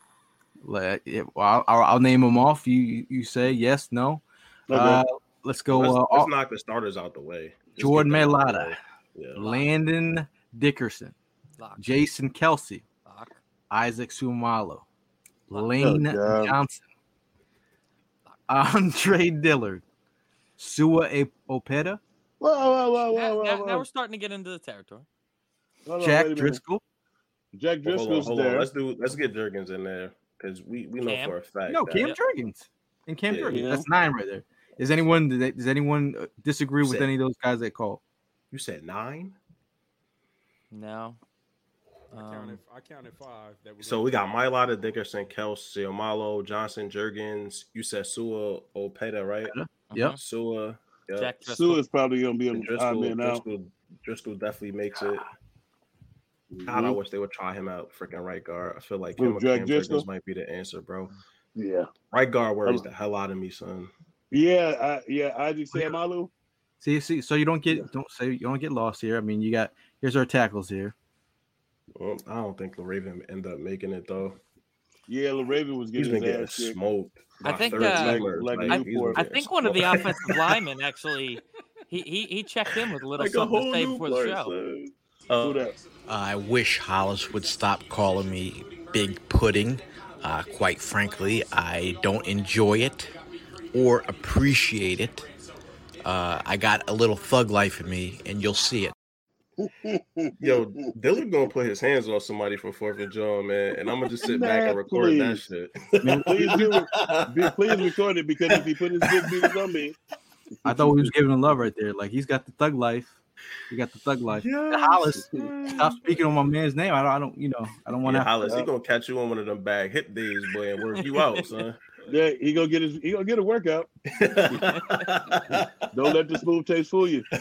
Speaker 3: name them off. You say yes, no.
Speaker 6: Okay.
Speaker 3: Let's go.
Speaker 6: Let's knock the starters out the way.
Speaker 3: Jordan Mailata, Landon Dickerson, Jason Kelsey, Isaac Seumalo, Lane Johnson, Andre Dillard, Sua Opeta.
Speaker 5: Now we're starting to get into the territory.
Speaker 3: Jack Driscoll.
Speaker 4: Jack Driscoll's
Speaker 6: hold
Speaker 4: there.
Speaker 6: On. Let's get Jurgens in there because we know for a fact.
Speaker 3: No, Cam Jurgens. And Cam Jurgens. That's 9 right there. Does anyone disagree with any of those guys that called?
Speaker 6: You said 9?
Speaker 5: No.
Speaker 7: I counted 5.
Speaker 6: So we got Mailata, Dickerson, Kelsey, Seumalo, Johnson, Jurgens. You said Sua Opeta, right?
Speaker 3: Yep.
Speaker 6: Sua. Yep.
Speaker 4: Sua is probably going to be on
Speaker 6: Driscoll definitely makes it. God, I wish they would try him out, freaking right guard. I feel like him or Cam Jurgens might be the answer, bro.
Speaker 4: Yeah.
Speaker 6: Right guard worries the hell out of me, son.
Speaker 4: Yeah, Isaac Seumalo.
Speaker 3: See, so you don't get lost here. I mean, here's our tackles here.
Speaker 6: Well, I don't think LaRaven ended up making it though.
Speaker 4: Yeah, LaRaven was getting
Speaker 6: smoked.
Speaker 5: I think one of the offensive linemen actually he checked in with a little something to say before the show.
Speaker 9: I wish Hollis would stop calling me Big Pudding. Quite frankly, I don't enjoy it or appreciate it. I got a little thug life in me, and you'll see it.
Speaker 6: Yo, Dillard gonna put his hands on somebody for 4th of July, man, and I'm gonna just sit back and record that shit.
Speaker 4: Please record it because if he put his big beaters on me,
Speaker 3: I thought we was giving him love right there. Like he's got the thug life. You got the thug life. Yes. Hollis, stop speaking on my man's name. I don't want to.
Speaker 6: Hollis, he gonna catch you on one of them bag hip days, boy, and work you out, son.
Speaker 4: Yeah, he gonna get a workout. Don't let the smooth taste fool you.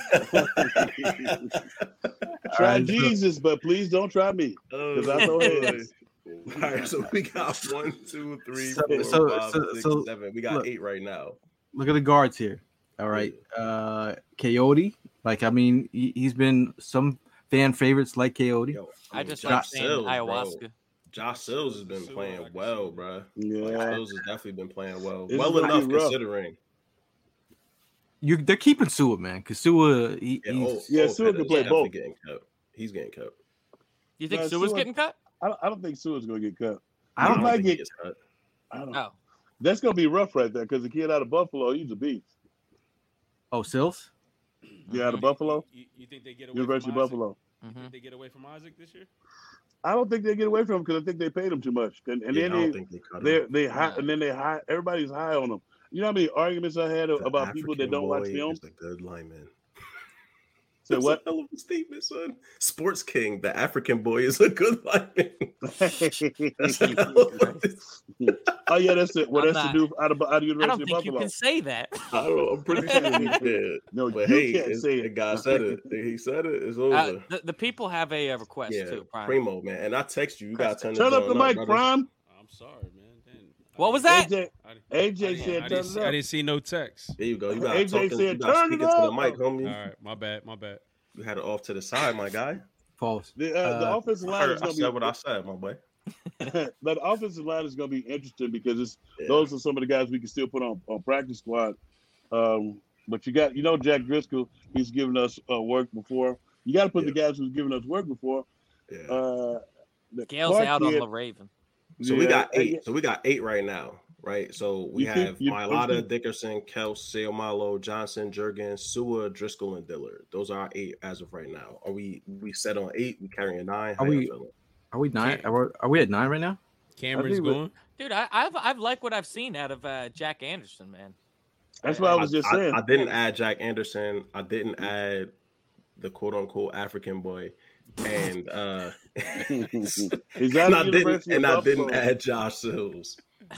Speaker 4: Try Jesus, but please don't try me. Because I know hands.
Speaker 6: All right, so we got 1, 2, 3, 4, 5, 6, 7. We got 8 right now.
Speaker 3: Look at the guards here. All right, Coyote. Like, I mean, he's been some fan favorites like Coyote.
Speaker 5: I just like saying ayahuasca.
Speaker 6: Bro. Josh Sills has been playing well, bro.
Speaker 4: Yeah,
Speaker 6: Sills has definitely been playing well. Well enough considering.
Speaker 3: They're keeping Sua, man, because Sua.
Speaker 4: Sua can play both.
Speaker 6: He's getting cut.
Speaker 5: You think Sua's getting cut?
Speaker 4: I don't think Sua's going to get cut.
Speaker 3: I don't
Speaker 4: think he gets cut. I don't know. That's going to be rough right there because the kid out of Buffalo, he's a beast.
Speaker 3: Oh, Sills?
Speaker 4: Yeah, out of Buffalo.
Speaker 7: You think they get away
Speaker 4: University
Speaker 7: from
Speaker 4: of Buffalo?
Speaker 7: Mm-hmm. Think they get away from Isaac this year?
Speaker 4: I don't think they get away from him because I think they paid him too much, and then they high, and then they high. Everybody's high on him. You know how many arguments I had about people that don't watch film?
Speaker 6: Is a good lineman.
Speaker 4: So what?
Speaker 6: A hell of a statement, son. Sports King, the African boy, is a good lineman.
Speaker 4: Oh yeah, that's it. Well, that's the dude out of University of Buffalo.
Speaker 5: I don't think you can say that.
Speaker 6: I don't know. I'm pretty sure he did.
Speaker 4: No,
Speaker 6: but
Speaker 4: you can't say it.
Speaker 6: The guy said it. He said it. It's over.
Speaker 5: The people have a request too. Prime.
Speaker 6: Primo, man, and I text you. You gotta
Speaker 4: turn up the mic, Prime.
Speaker 7: I'm sorry, man.
Speaker 5: What was that?
Speaker 4: AJ said turn it up.
Speaker 7: I didn't see no text.
Speaker 6: There you go. You gotta
Speaker 4: AJ said turn it up
Speaker 6: to the mic, homie.
Speaker 7: All right, my bad.
Speaker 6: You had it off to the side, my guy.
Speaker 3: False.
Speaker 4: The offensive line is going to be.
Speaker 6: I said what I said, my boy.
Speaker 4: The offensive line is going to be interesting because those are some of the guys we can still put on practice squad. But you got, Jack Driscoll. He's given us work before. You got to put the guys who's given us work before.
Speaker 5: Gale's out on LaRaven.
Speaker 6: So we got 8. So we got 8 right now. right? So we have Mailata, Dickerson, Kels, Seumalo, Johnson, Jurgens, Sua, Driscoll, and Dillard. Those are our 8 as of right now. Are we set on 8? We carrying 9?
Speaker 3: Are we 9? Are we at 9 right now?
Speaker 7: Cameron's going.
Speaker 5: Dude, I've liked what I've seen out of Jack Anderson, man.
Speaker 4: That's what I was just saying.
Speaker 6: I didn't add Jack Anderson. I didn't add the quote unquote African boy. And I didn't add Josh Sills.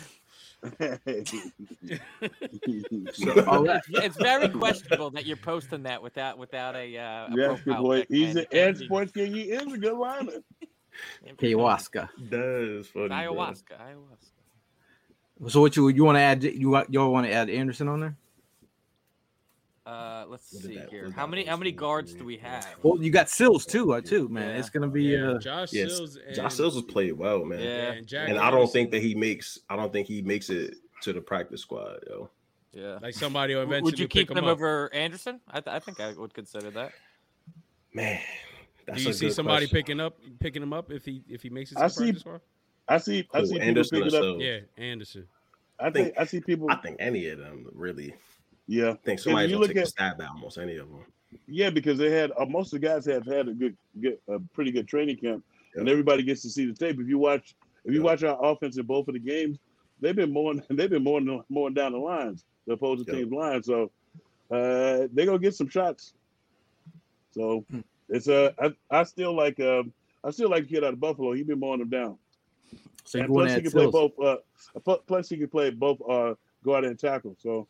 Speaker 5: It's very questionable that you're posting that without a profile
Speaker 4: boy.
Speaker 5: pic,
Speaker 4: He's
Speaker 5: man.
Speaker 4: an Sports King. He is a good lineman.
Speaker 3: Ayahuasca.
Speaker 6: That is funny.
Speaker 5: Ayahuasca.
Speaker 3: So what you want to add? Y'all want to add Anderson on there?
Speaker 5: Let's see here. How many guards do we have?
Speaker 3: Well, you got Sills too, man. Yeah. It's gonna be
Speaker 7: Josh Sills.
Speaker 6: Josh Sills has played well, man.
Speaker 5: Yeah,
Speaker 6: and I don't think he makes it to the practice squad, yo.
Speaker 5: Yeah,
Speaker 7: like somebody will eventually.
Speaker 5: Would you keep him
Speaker 7: up
Speaker 5: over Anderson? I think I would consider that.
Speaker 6: Man,
Speaker 7: do you see somebody picking him up if he makes it to the practice squad?
Speaker 4: I see
Speaker 6: Anderson
Speaker 4: people picking up.
Speaker 7: Yeah, Anderson.
Speaker 4: I see people.
Speaker 6: I think any of them really.
Speaker 4: Yeah,
Speaker 6: I think somebody's gonna take a stab at almost any of them.
Speaker 4: Yeah, because they had most of the guys have had a pretty good training camp, and everybody gets to see the tape. If you watch our offense in both of the games, they've been mowing down the lines, the opposing team's lines. So they're gonna get some shots. So it's I still like the kid out of Buffalo. He's been mowing them down.
Speaker 3: So
Speaker 4: and plus he can play both. Plus he can play both guard and tackle. So.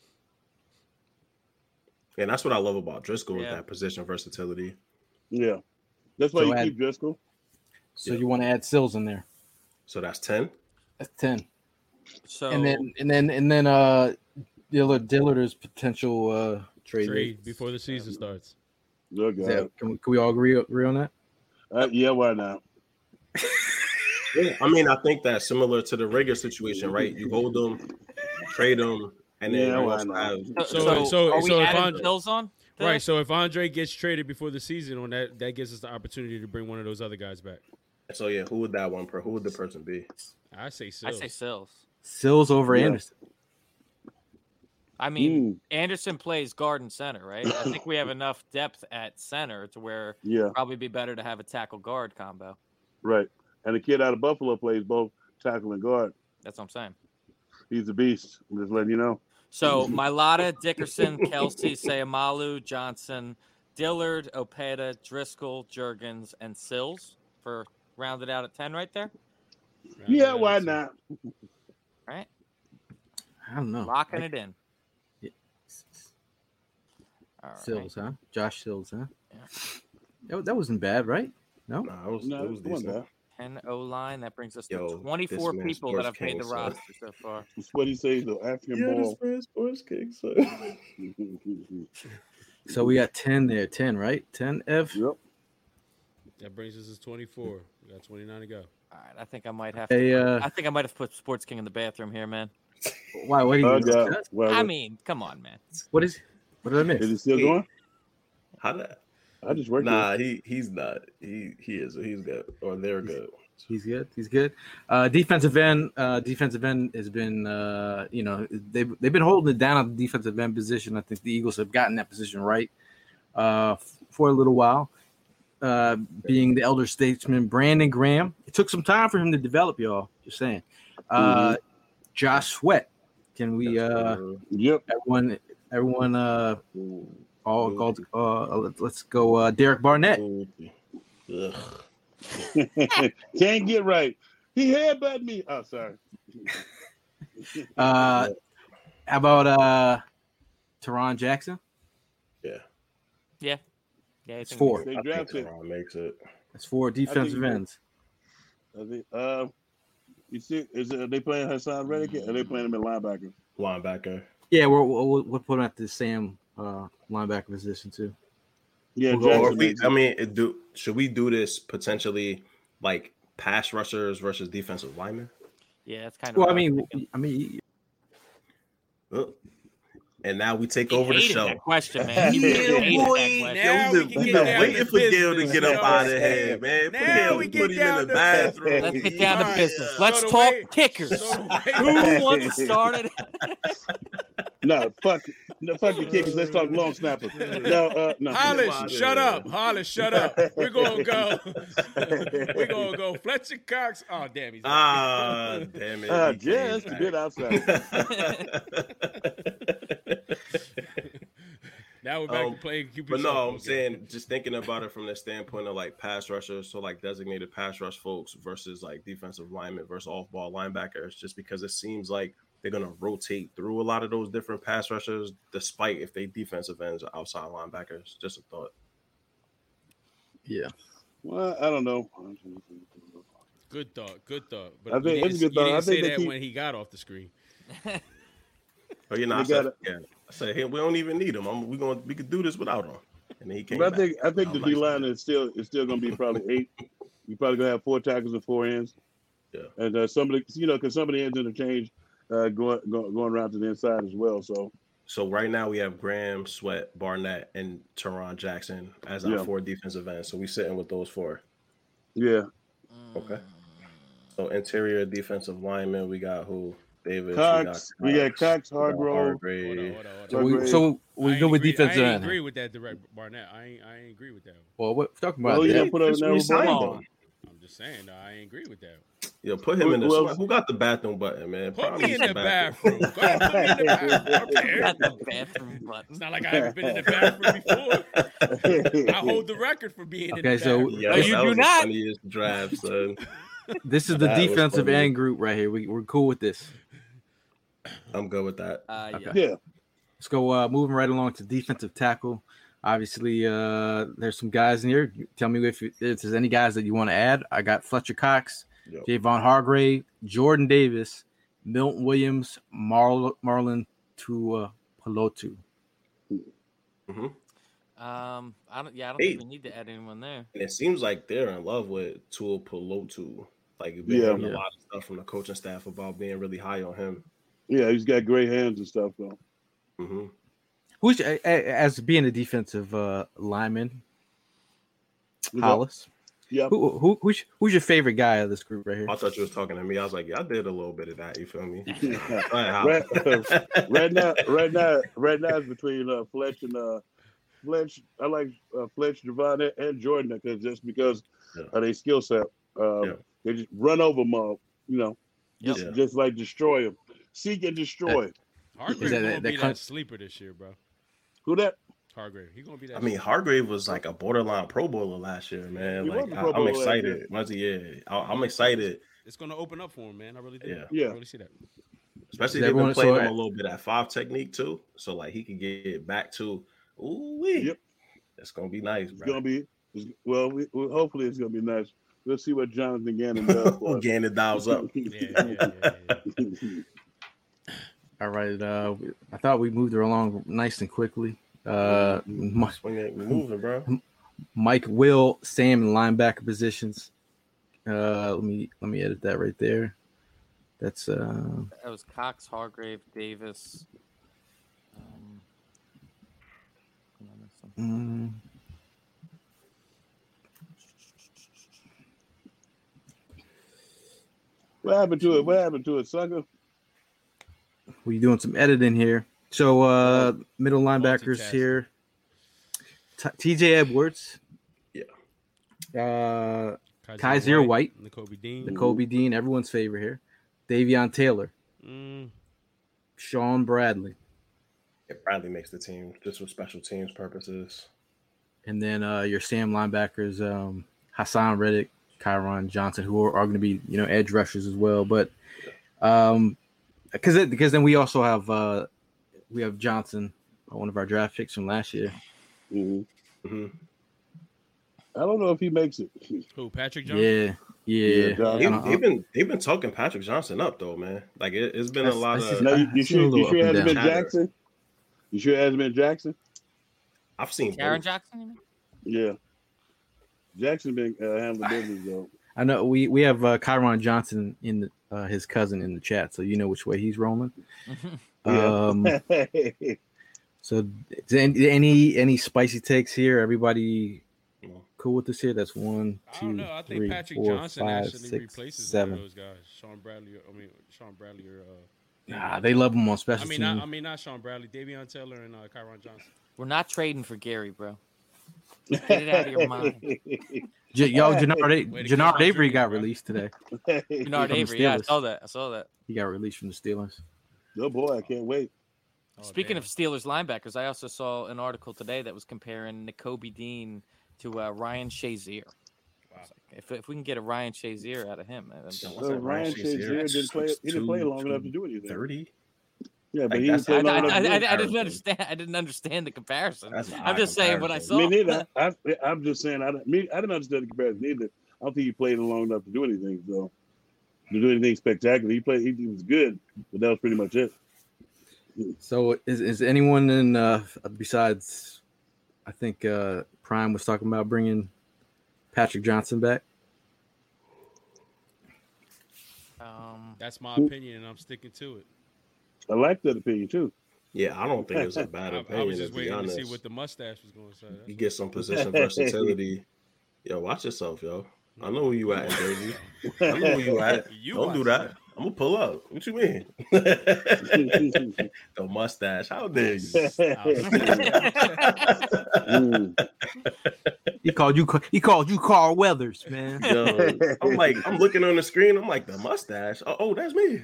Speaker 6: And that's what I love about Driscoll with that position versatility.
Speaker 4: Yeah, that's why you keep Driscoll.
Speaker 3: So you want to add Sills in there?
Speaker 6: So that's 10.
Speaker 3: That's 10.
Speaker 5: So
Speaker 3: and then Dillard is potential
Speaker 7: trade before the season starts.
Speaker 3: Can we all agree on that?
Speaker 4: Yeah, why not?
Speaker 6: Yeah, I mean, I think that's similar to the Rager situation, right? You hold them, trade them. And then
Speaker 7: so
Speaker 5: are we adding Sills on?
Speaker 7: Right. So if Andre gets traded before the season, that gives us the opportunity to bring one of those other guys back.
Speaker 6: So yeah, who would the person be?
Speaker 7: I say Sills.
Speaker 3: Sills over Anderson.
Speaker 5: I mean, Anderson plays guard and center, right? I think we have enough depth at center to where it'd probably be better to have a tackle guard combo.
Speaker 4: Right. And the kid out of Buffalo plays both tackle and guard.
Speaker 5: That's what I'm saying.
Speaker 4: He's a beast. I'm just letting you know.
Speaker 5: So Mailata, Dickerson, Kelsey, Seumalo, Johnson, Dillard, Opeta, Driscoll, Jurgens, and Sills for rounded out at 10 right there.
Speaker 4: Yeah, why not?
Speaker 5: All right.
Speaker 3: I don't know.
Speaker 5: Locking it in.
Speaker 3: Yeah.
Speaker 5: All right.
Speaker 3: Sills, huh? Josh Sills, huh?
Speaker 5: Yeah.
Speaker 3: That wasn't bad, right? No,
Speaker 6: it was decent.
Speaker 5: 10 O-line. That brings us to 24 people that have made the roster so far.
Speaker 4: That's what he says, the African ball.
Speaker 6: Sports King,
Speaker 3: so we got 10 there. 10, right? 10, Ev?
Speaker 4: Yep.
Speaker 7: That brings us to 24. We got 29 to go.
Speaker 5: All right. I think I might have to. I think I might have put Sports King in the bathroom here, man.
Speaker 3: Why? What do you
Speaker 5: I mean, come on, man.
Speaker 3: What did I miss?
Speaker 4: Is he still going?
Speaker 6: How that?
Speaker 4: I just worked.
Speaker 6: Nah, he's not. He is. He's good. Or they're good.
Speaker 3: He's good. He's good. Defensive end has been, they've been holding it down at the defensive end position. I think the Eagles have gotten that position right for a little while. Being the elder statesman, Brandon Graham. It took some time for him to develop, y'all. Just saying. Josh Sweat. Can we?
Speaker 4: Yep.
Speaker 3: Everyone. All called. Let's go. Derek Barnett.
Speaker 4: Can't get right. He headbutted me. Oh, sorry.
Speaker 3: How about Teron Jackson?
Speaker 5: Yeah.
Speaker 3: It's 4.
Speaker 4: They drafted.
Speaker 6: Makes it.
Speaker 3: It's 4 defensive ends.
Speaker 4: You see, are they playing Hassan Reddick? Or are they playing him at linebacker?
Speaker 6: Linebacker.
Speaker 3: Yeah, we'll put him at the same linebacker position too.
Speaker 4: Yeah,
Speaker 6: should we do this potentially like pass rushers versus defensive linemen?
Speaker 5: Yeah, it's kind of.
Speaker 3: Well,
Speaker 6: And now we take
Speaker 5: He
Speaker 6: over the
Speaker 5: hated
Speaker 6: show.
Speaker 5: that question, man. He
Speaker 6: Yeah,
Speaker 5: hated
Speaker 6: boy.
Speaker 5: that question.
Speaker 7: Now
Speaker 6: Yo,
Speaker 7: we can
Speaker 6: we've
Speaker 7: get
Speaker 6: been
Speaker 7: down
Speaker 6: waiting
Speaker 7: to
Speaker 6: for Gil to
Speaker 7: business,
Speaker 6: get up
Speaker 7: yo.
Speaker 6: out of here, man.
Speaker 7: Now we
Speaker 6: Put
Speaker 7: get
Speaker 6: him
Speaker 7: down
Speaker 6: in the
Speaker 7: to
Speaker 6: bathroom.
Speaker 5: Let's get down to
Speaker 6: Yeah.
Speaker 5: business. Let's
Speaker 7: So the
Speaker 5: talk
Speaker 7: way-
Speaker 5: kickers.
Speaker 7: so the way-
Speaker 5: Who wants to start it?
Speaker 4: No, fuck the kickers. Let's talk long snappers. No.
Speaker 7: Hollis, shut up. Hollis, shut up. We're gonna go. We're gonna go. Fletcher Cox. Oh, damn, he's back.
Speaker 6: Damn it.
Speaker 4: Just a bit outside.
Speaker 7: Now we're back to playing QB.
Speaker 6: But no, I'm
Speaker 7: okay.
Speaker 6: saying just thinking about it from the standpoint of like pass rushers, so like designated pass rush folks versus like defensive linemen versus off-ball linebackers, just because it seems like they're gonna rotate through a lot of those different pass rushers, despite if they defensive ends or outside linebackers. Just a thought.
Speaker 3: Yeah.
Speaker 4: Well, I don't know.
Speaker 7: Good thought. Good thought. But
Speaker 4: I think
Speaker 7: you
Speaker 4: it's
Speaker 7: didn't,
Speaker 4: a good thought.
Speaker 7: you
Speaker 4: I
Speaker 7: didn't say
Speaker 4: think they
Speaker 7: that
Speaker 4: keep-
Speaker 7: when he got off the screen.
Speaker 6: Oh, you know, I
Speaker 4: They
Speaker 6: said,
Speaker 4: gotta-
Speaker 6: yeah. I said, hey, we don't even need him. We could do this without him. And then he came
Speaker 4: But
Speaker 6: back.
Speaker 4: I think
Speaker 6: I'm
Speaker 4: the
Speaker 6: like,
Speaker 4: D line is still going to be probably 8. You're probably going to have 4 tackles and 4 ends.
Speaker 6: Yeah.
Speaker 4: And some of the because some of the ends interchange going around to the inside as well.
Speaker 6: So right now we have Graham, Sweat, Barnett, and Teron Jackson as our 4 defensive ends. So we sitting with those 4.
Speaker 4: Yeah.
Speaker 6: Okay. So interior defensive linemen, we got who? Davis.
Speaker 4: We got Cox, Hargrove.
Speaker 3: So we go with defensive
Speaker 7: I
Speaker 3: end.
Speaker 7: agree with that, direct Barnett. I ain't agree with that.
Speaker 3: Well, what talking
Speaker 4: Well,
Speaker 3: about?
Speaker 4: you
Speaker 3: that?
Speaker 4: gotta put on there with Barnett.
Speaker 7: I'm just saying, no, I ain't agree with that.
Speaker 6: Yo, put him in the.
Speaker 4: Who else?
Speaker 6: Who got the bathroom button, man?
Speaker 7: Put
Speaker 6: Probably
Speaker 7: me in the
Speaker 6: some
Speaker 7: bathroom. Go ahead, put me in the bathroom. Okay.
Speaker 5: Got the bathroom button.
Speaker 7: It's not like I haven't been in the bathroom before. I hold the record for being in
Speaker 3: Okay,
Speaker 7: the
Speaker 3: so
Speaker 7: bathroom.
Speaker 6: Yeah,
Speaker 5: No, you
Speaker 6: that
Speaker 5: do
Speaker 6: was the
Speaker 5: not.
Speaker 6: funniest draft, son.
Speaker 3: This is the
Speaker 6: That was
Speaker 3: defensive
Speaker 6: funny.
Speaker 3: end group right here. We're cool with this.
Speaker 6: I'm good with that.
Speaker 5: Yeah.
Speaker 4: Yeah.
Speaker 3: Let's go moving right along to defensive tackle. Obviously, there's some guys in here. Tell me if there's any guys that you want to add. I got Fletcher Cox,
Speaker 6: Yep.
Speaker 3: Javon Hargrave, Jordan Davis, Milton Williams, Marlon Tuipulotu.
Speaker 6: Mm-hmm.
Speaker 5: I don't
Speaker 6: Hey.
Speaker 5: think we need to add anyone there.
Speaker 6: And it seems like they're in love with Tuipulotu. Like, we've been
Speaker 4: Yeah.
Speaker 6: hearing a lot of stuff from the coaching staff about being really high on him.
Speaker 4: Yeah, he's got great hands and stuff though.
Speaker 6: Mm-hmm.
Speaker 3: Who's as being a defensive lineman? Hollis.
Speaker 4: Yeah.
Speaker 3: Who's your favorite guy of this group right here?
Speaker 6: I thought you was talking to me. I was like, yeah, I did a little bit of that. You feel me?
Speaker 4: Right now it's between Fletch and Fletch. I like Fletch, Javon, and Jordan because of their skill set. They just run over them, just like destroy them, seek and destroy.
Speaker 7: Hargrave gonna be that sleeper this year, bro.
Speaker 4: Who that?
Speaker 7: Hargrave. He gonna be that.
Speaker 6: I mean, Hargrave was like a borderline Pro Bowler last year, man.
Speaker 4: He
Speaker 6: Like,
Speaker 4: was a Pro
Speaker 6: I'm
Speaker 4: Bowler last
Speaker 6: excited.
Speaker 4: year.
Speaker 6: Was he? Yeah, I'm excited.
Speaker 7: It's gonna open up for him, man. I really do.
Speaker 6: Yeah.
Speaker 7: I really see that.
Speaker 6: Especially they've been playing him a little bit at 5 technique too, so like he can get back to. Ooh,
Speaker 4: yep.
Speaker 6: That's gonna be nice.
Speaker 4: It's
Speaker 6: bro.
Speaker 4: gonna be hopefully it's gonna be nice. Let's see what Jonathan Gannon does.
Speaker 6: Gannon dials up.
Speaker 3: All right. I thought we moved her along nice and quickly.
Speaker 6: Moving, bro.
Speaker 3: Mike, Will, Sam, and linebacker positions. Let me edit that right there. That's
Speaker 5: That was Cox, Hargrave, Davis.
Speaker 4: What happened to it? What happened to it, sucker?
Speaker 3: We're doing some editing here. So middle linebackers here. TJ Edwards.
Speaker 6: Yeah.
Speaker 3: Kaiser White.
Speaker 7: Nakobe
Speaker 3: Dean, everyone's favorite here. Davion Taylor. Sean Bradley.
Speaker 6: Yeah, Bradley makes the team just for special teams purposes.
Speaker 3: And then your Sam linebackers, Hassan Reddick, Kyron Johnson, who are going to be, edge rushers as well. But because then we also have we have Johnson, one of our draft picks from last year.
Speaker 4: Mm-hmm. Mm-hmm. I don't know if he makes it.
Speaker 7: Who, Patrick Johnson?
Speaker 3: Yeah.
Speaker 6: They've been talking Patrick Johnson up though, man. Like it's been a lot of.
Speaker 4: No, you sure it hasn't been Jackson? You sure it hasn't been Jackson?
Speaker 6: I've seen
Speaker 5: Aaron Jackson.
Speaker 4: Yeah, Jackson been handling business though.
Speaker 3: I know we have Kyron Johnson in his cousin in the chat, so you know which way he's rolling. So, is any spicy takes here? Everybody cool with this here? That's 1, 2,
Speaker 7: I don't know. I think
Speaker 3: 3,
Speaker 7: Patrick
Speaker 3: 4,
Speaker 7: Johnson
Speaker 3: 5,
Speaker 7: actually
Speaker 3: 6,
Speaker 7: replaces
Speaker 3: 7.
Speaker 7: one of those guys. Sean Bradley or
Speaker 3: Nah, they love him on special teams.
Speaker 7: Not Sean Bradley, Davion Taylor and Kyron Johnson.
Speaker 5: We're not trading for Gary, bro. Get it out of your mind.
Speaker 3: Jannard Avery got released today.
Speaker 5: Jannard Avery, yeah, I saw that.
Speaker 3: He got released from the Steelers.
Speaker 4: Oh boy, I can't wait.
Speaker 5: Speaking of Steelers linebackers, I also saw an article today that was comparing Nakobe Dean to Ryan Shazier. Wow. If we can get a Ryan Shazier out of him,
Speaker 4: Ryan Shazier didn't play long enough to do anything.
Speaker 6: 30.
Speaker 4: Yeah, but he didn't play long enough.
Speaker 5: I didn't understand the comparison. I'm just saying what I saw.
Speaker 4: Me neither. I'm just saying I didn't understand the comparison either. I don't think he played long enough to do anything. So to do anything spectacular, he was good, but that was pretty much it.
Speaker 3: So is anyone in besides? I think Prime was talking about bringing Patrick Johnson back.
Speaker 7: That's my opinion, and I'm sticking to it.
Speaker 4: I like that opinion too.
Speaker 6: Yeah, I don't think it's a bad opinion.
Speaker 7: I was just waiting
Speaker 6: to
Speaker 7: see what the mustache was going to say.
Speaker 6: You get some position versatility. Yo, watch yourself, yo. I know where you at in Jersey. I know where you at. Don't do that. I'm gonna pull up. What you mean? The mustache. How dare you?
Speaker 3: He called you Carl Weathers, man.
Speaker 6: Yo, I'm looking on the screen. I'm like, the mustache. Oh, that's me.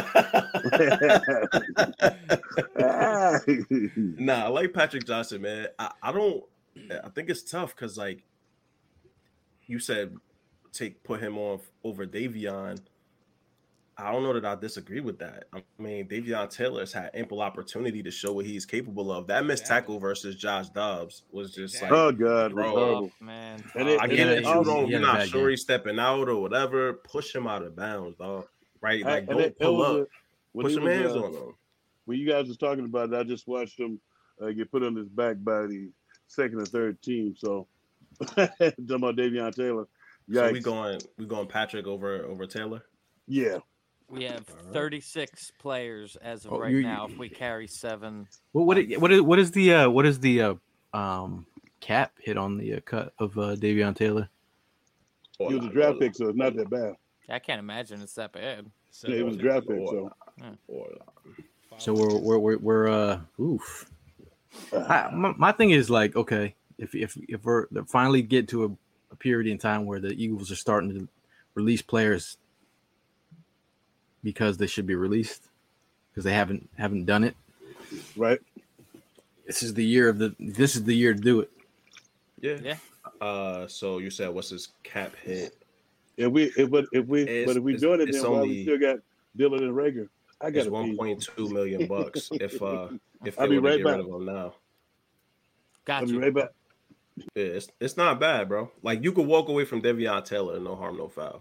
Speaker 6: Nah, I like Patrick Johnson, man. I think it's tough because, like you said, put him on over Davion. I don't know that I disagree with that. I mean, Davion Taylor's had ample opportunity to show what he's capable of. That missed tackle versus Josh Dobbs was just like,
Speaker 4: oh god,
Speaker 6: bro,
Speaker 5: man.
Speaker 6: I get it. You're not sure he's stepping out or whatever. Push him out of bounds, dog. Right? Like, don't pull up. Put some hands on him.
Speaker 4: When you guys was talking about it, I just watched him get put on his back by the second or third team. So, talking about Davion Taylor. Yikes.
Speaker 6: So we going Patrick over Taylor?
Speaker 4: Yeah.
Speaker 5: We have 36 players as of now. If we carry 7,
Speaker 3: what is the cap hit on the cut of Davion Taylor?
Speaker 4: He was a draft pick, so it's not that bad.
Speaker 5: I can't imagine it's that bad.
Speaker 4: Yeah, it was a draft pick, so.
Speaker 3: So we're oof. My thing is like, okay, if we're finally get to a period in time where the Eagles are starting to release players because they should be released because they haven't done it.
Speaker 4: Right.
Speaker 3: This is the year to do it.
Speaker 6: Yeah. So you said what's his cap hit?
Speaker 4: If we doing it, then why we still got Dillon and Rager? I got
Speaker 6: $1.2 million if
Speaker 4: I'll be right back.
Speaker 6: Now.
Speaker 5: Got you.
Speaker 4: I'll be right back.
Speaker 6: Yeah, it's not bad, bro. Like you could walk away from Davion Taylor and no harm, no foul.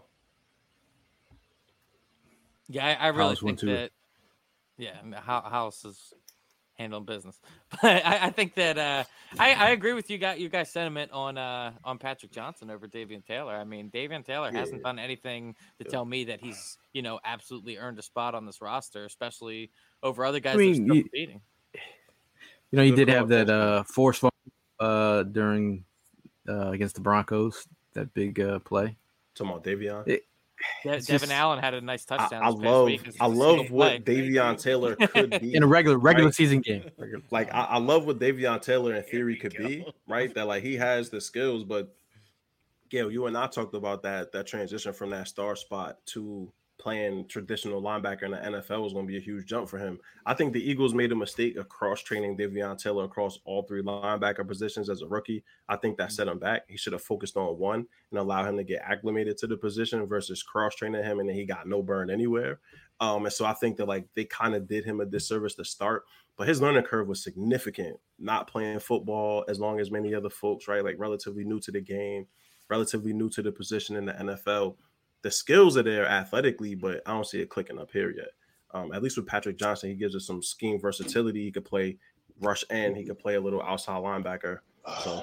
Speaker 5: Yeah, I really think that. Yeah, House is handling business, but I think that I agree with you guys' sentiment on Patrick Johnson over Davion Taylor. I mean, Davion Taylor hasn't done anything to tell me that he's absolutely earned a spot on this roster, especially over other guys. That are still competing.
Speaker 3: He did have that force fumble during against the Broncos, that big play.
Speaker 6: Talking about Davion.
Speaker 5: Devin Allen had a nice touchdown.
Speaker 6: I love what Davion Taylor could be
Speaker 3: in a regular season game.
Speaker 6: I love what Davion Taylor in theory could be, right? That like he has the skills, but Gail, you and I talked about that transition from that star spot to playing traditional linebacker in the NFL was going to be a huge jump for him. I think the Eagles made a mistake of cross-training Davion Taylor across all 3 linebacker positions as a rookie. I think that set him back. He should have focused on one and allow him to get acclimated to the position versus cross-training him, and then he got no burn anywhere. And so I think that like they kind of did him a disservice to start, but his learning curve was significant. Not playing football as long as many other folks, right? Like relatively new to the game, relatively new to the position in the NFL. The skills are there athletically, but I don't see it clicking up here yet. At least with Patrick Johnson, he gives us some scheme versatility. He could play rush end. He could play a little outside linebacker. So,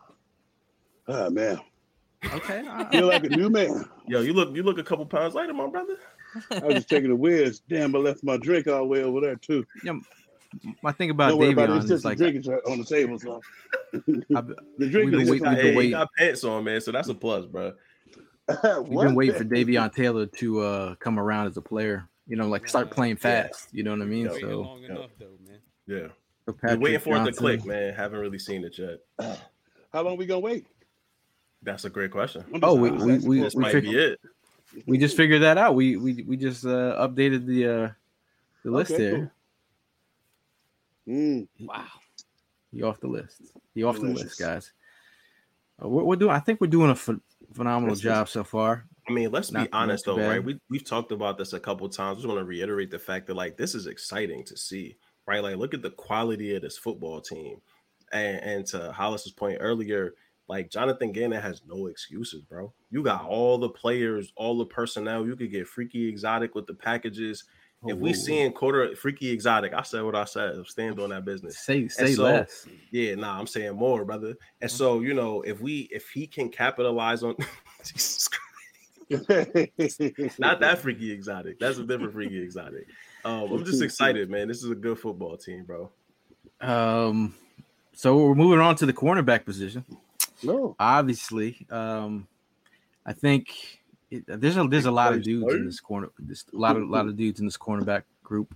Speaker 4: man, okay, I feel like a new man.
Speaker 6: Yo, you look a couple pounds lighter, my brother.
Speaker 4: I was just taking a whiz. Damn, I left my drink all the way over there too.
Speaker 3: Yeah, my thing about
Speaker 4: Don't worry about it.
Speaker 3: Davion
Speaker 4: It's
Speaker 3: is
Speaker 4: just
Speaker 3: like
Speaker 4: drinking on the table, so
Speaker 3: the
Speaker 4: drinking is
Speaker 6: he got pants on, man. So that's a plus, bro.
Speaker 3: We've been waiting for Davion Taylor to come around as a player. Like start playing fast. You know what I mean? So
Speaker 7: long enough, though, man.
Speaker 6: Yeah.
Speaker 3: So
Speaker 6: We're waiting for it to
Speaker 3: Johnson.
Speaker 6: click, man. Haven't really seen it yet.
Speaker 4: How long we gonna wait?
Speaker 6: That's a great question.
Speaker 3: This
Speaker 6: might be it.
Speaker 3: We just figured that out. We just updated the list here.
Speaker 4: Cool.
Speaker 5: Wow.
Speaker 3: He off the list. He off the list, guys. We're doing. I think we're doing a phenomenal job so far.
Speaker 6: I mean, let's be honest though,
Speaker 3: bad.
Speaker 6: right? We've talked about this a couple of times. I just want to reiterate the fact that like this is exciting to see, right? Like, look at the quality of this football team, and to Hollis's point earlier, like Jonathan Gannon has no excuses, bro. You got all the players, all the personnel. You could get freaky exotic with the packages. If we seeing quarter freaky exotic, I said what I said. Stand on that business.
Speaker 3: Say less.
Speaker 6: Yeah, I'm saying more, brother. And so, if he can capitalize on Jesus Christ, not that freaky exotic. That's a different freaky exotic. I'm just excited, man. This is a good football team, bro.
Speaker 3: So we're moving on to the cornerback position.
Speaker 4: No,
Speaker 3: obviously, I think. There's a lot of dudes in this corner. A lot of dudes in this cornerback group.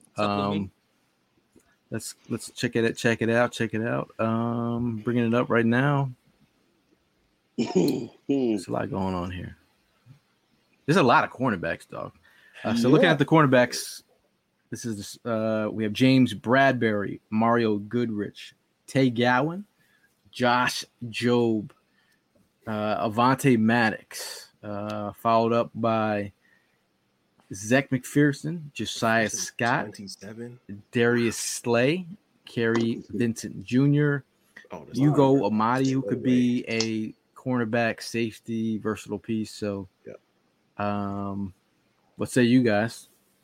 Speaker 3: Let's check it out. Bringing it up right now. There's a lot going on here. There's a lot of cornerbacks, dog. So looking at the cornerbacks, this is we have James Bradbury, Mario Goodrich, Tay Gowan, Josh Jobe, Avonte Maddox. Followed up by Zach McPherson, Josiah Scott,
Speaker 6: 27.
Speaker 3: Darius Slay, Kerry Vincent Jr., Hugo Amadi, who could be a cornerback, safety, versatile piece. So, what say you guys?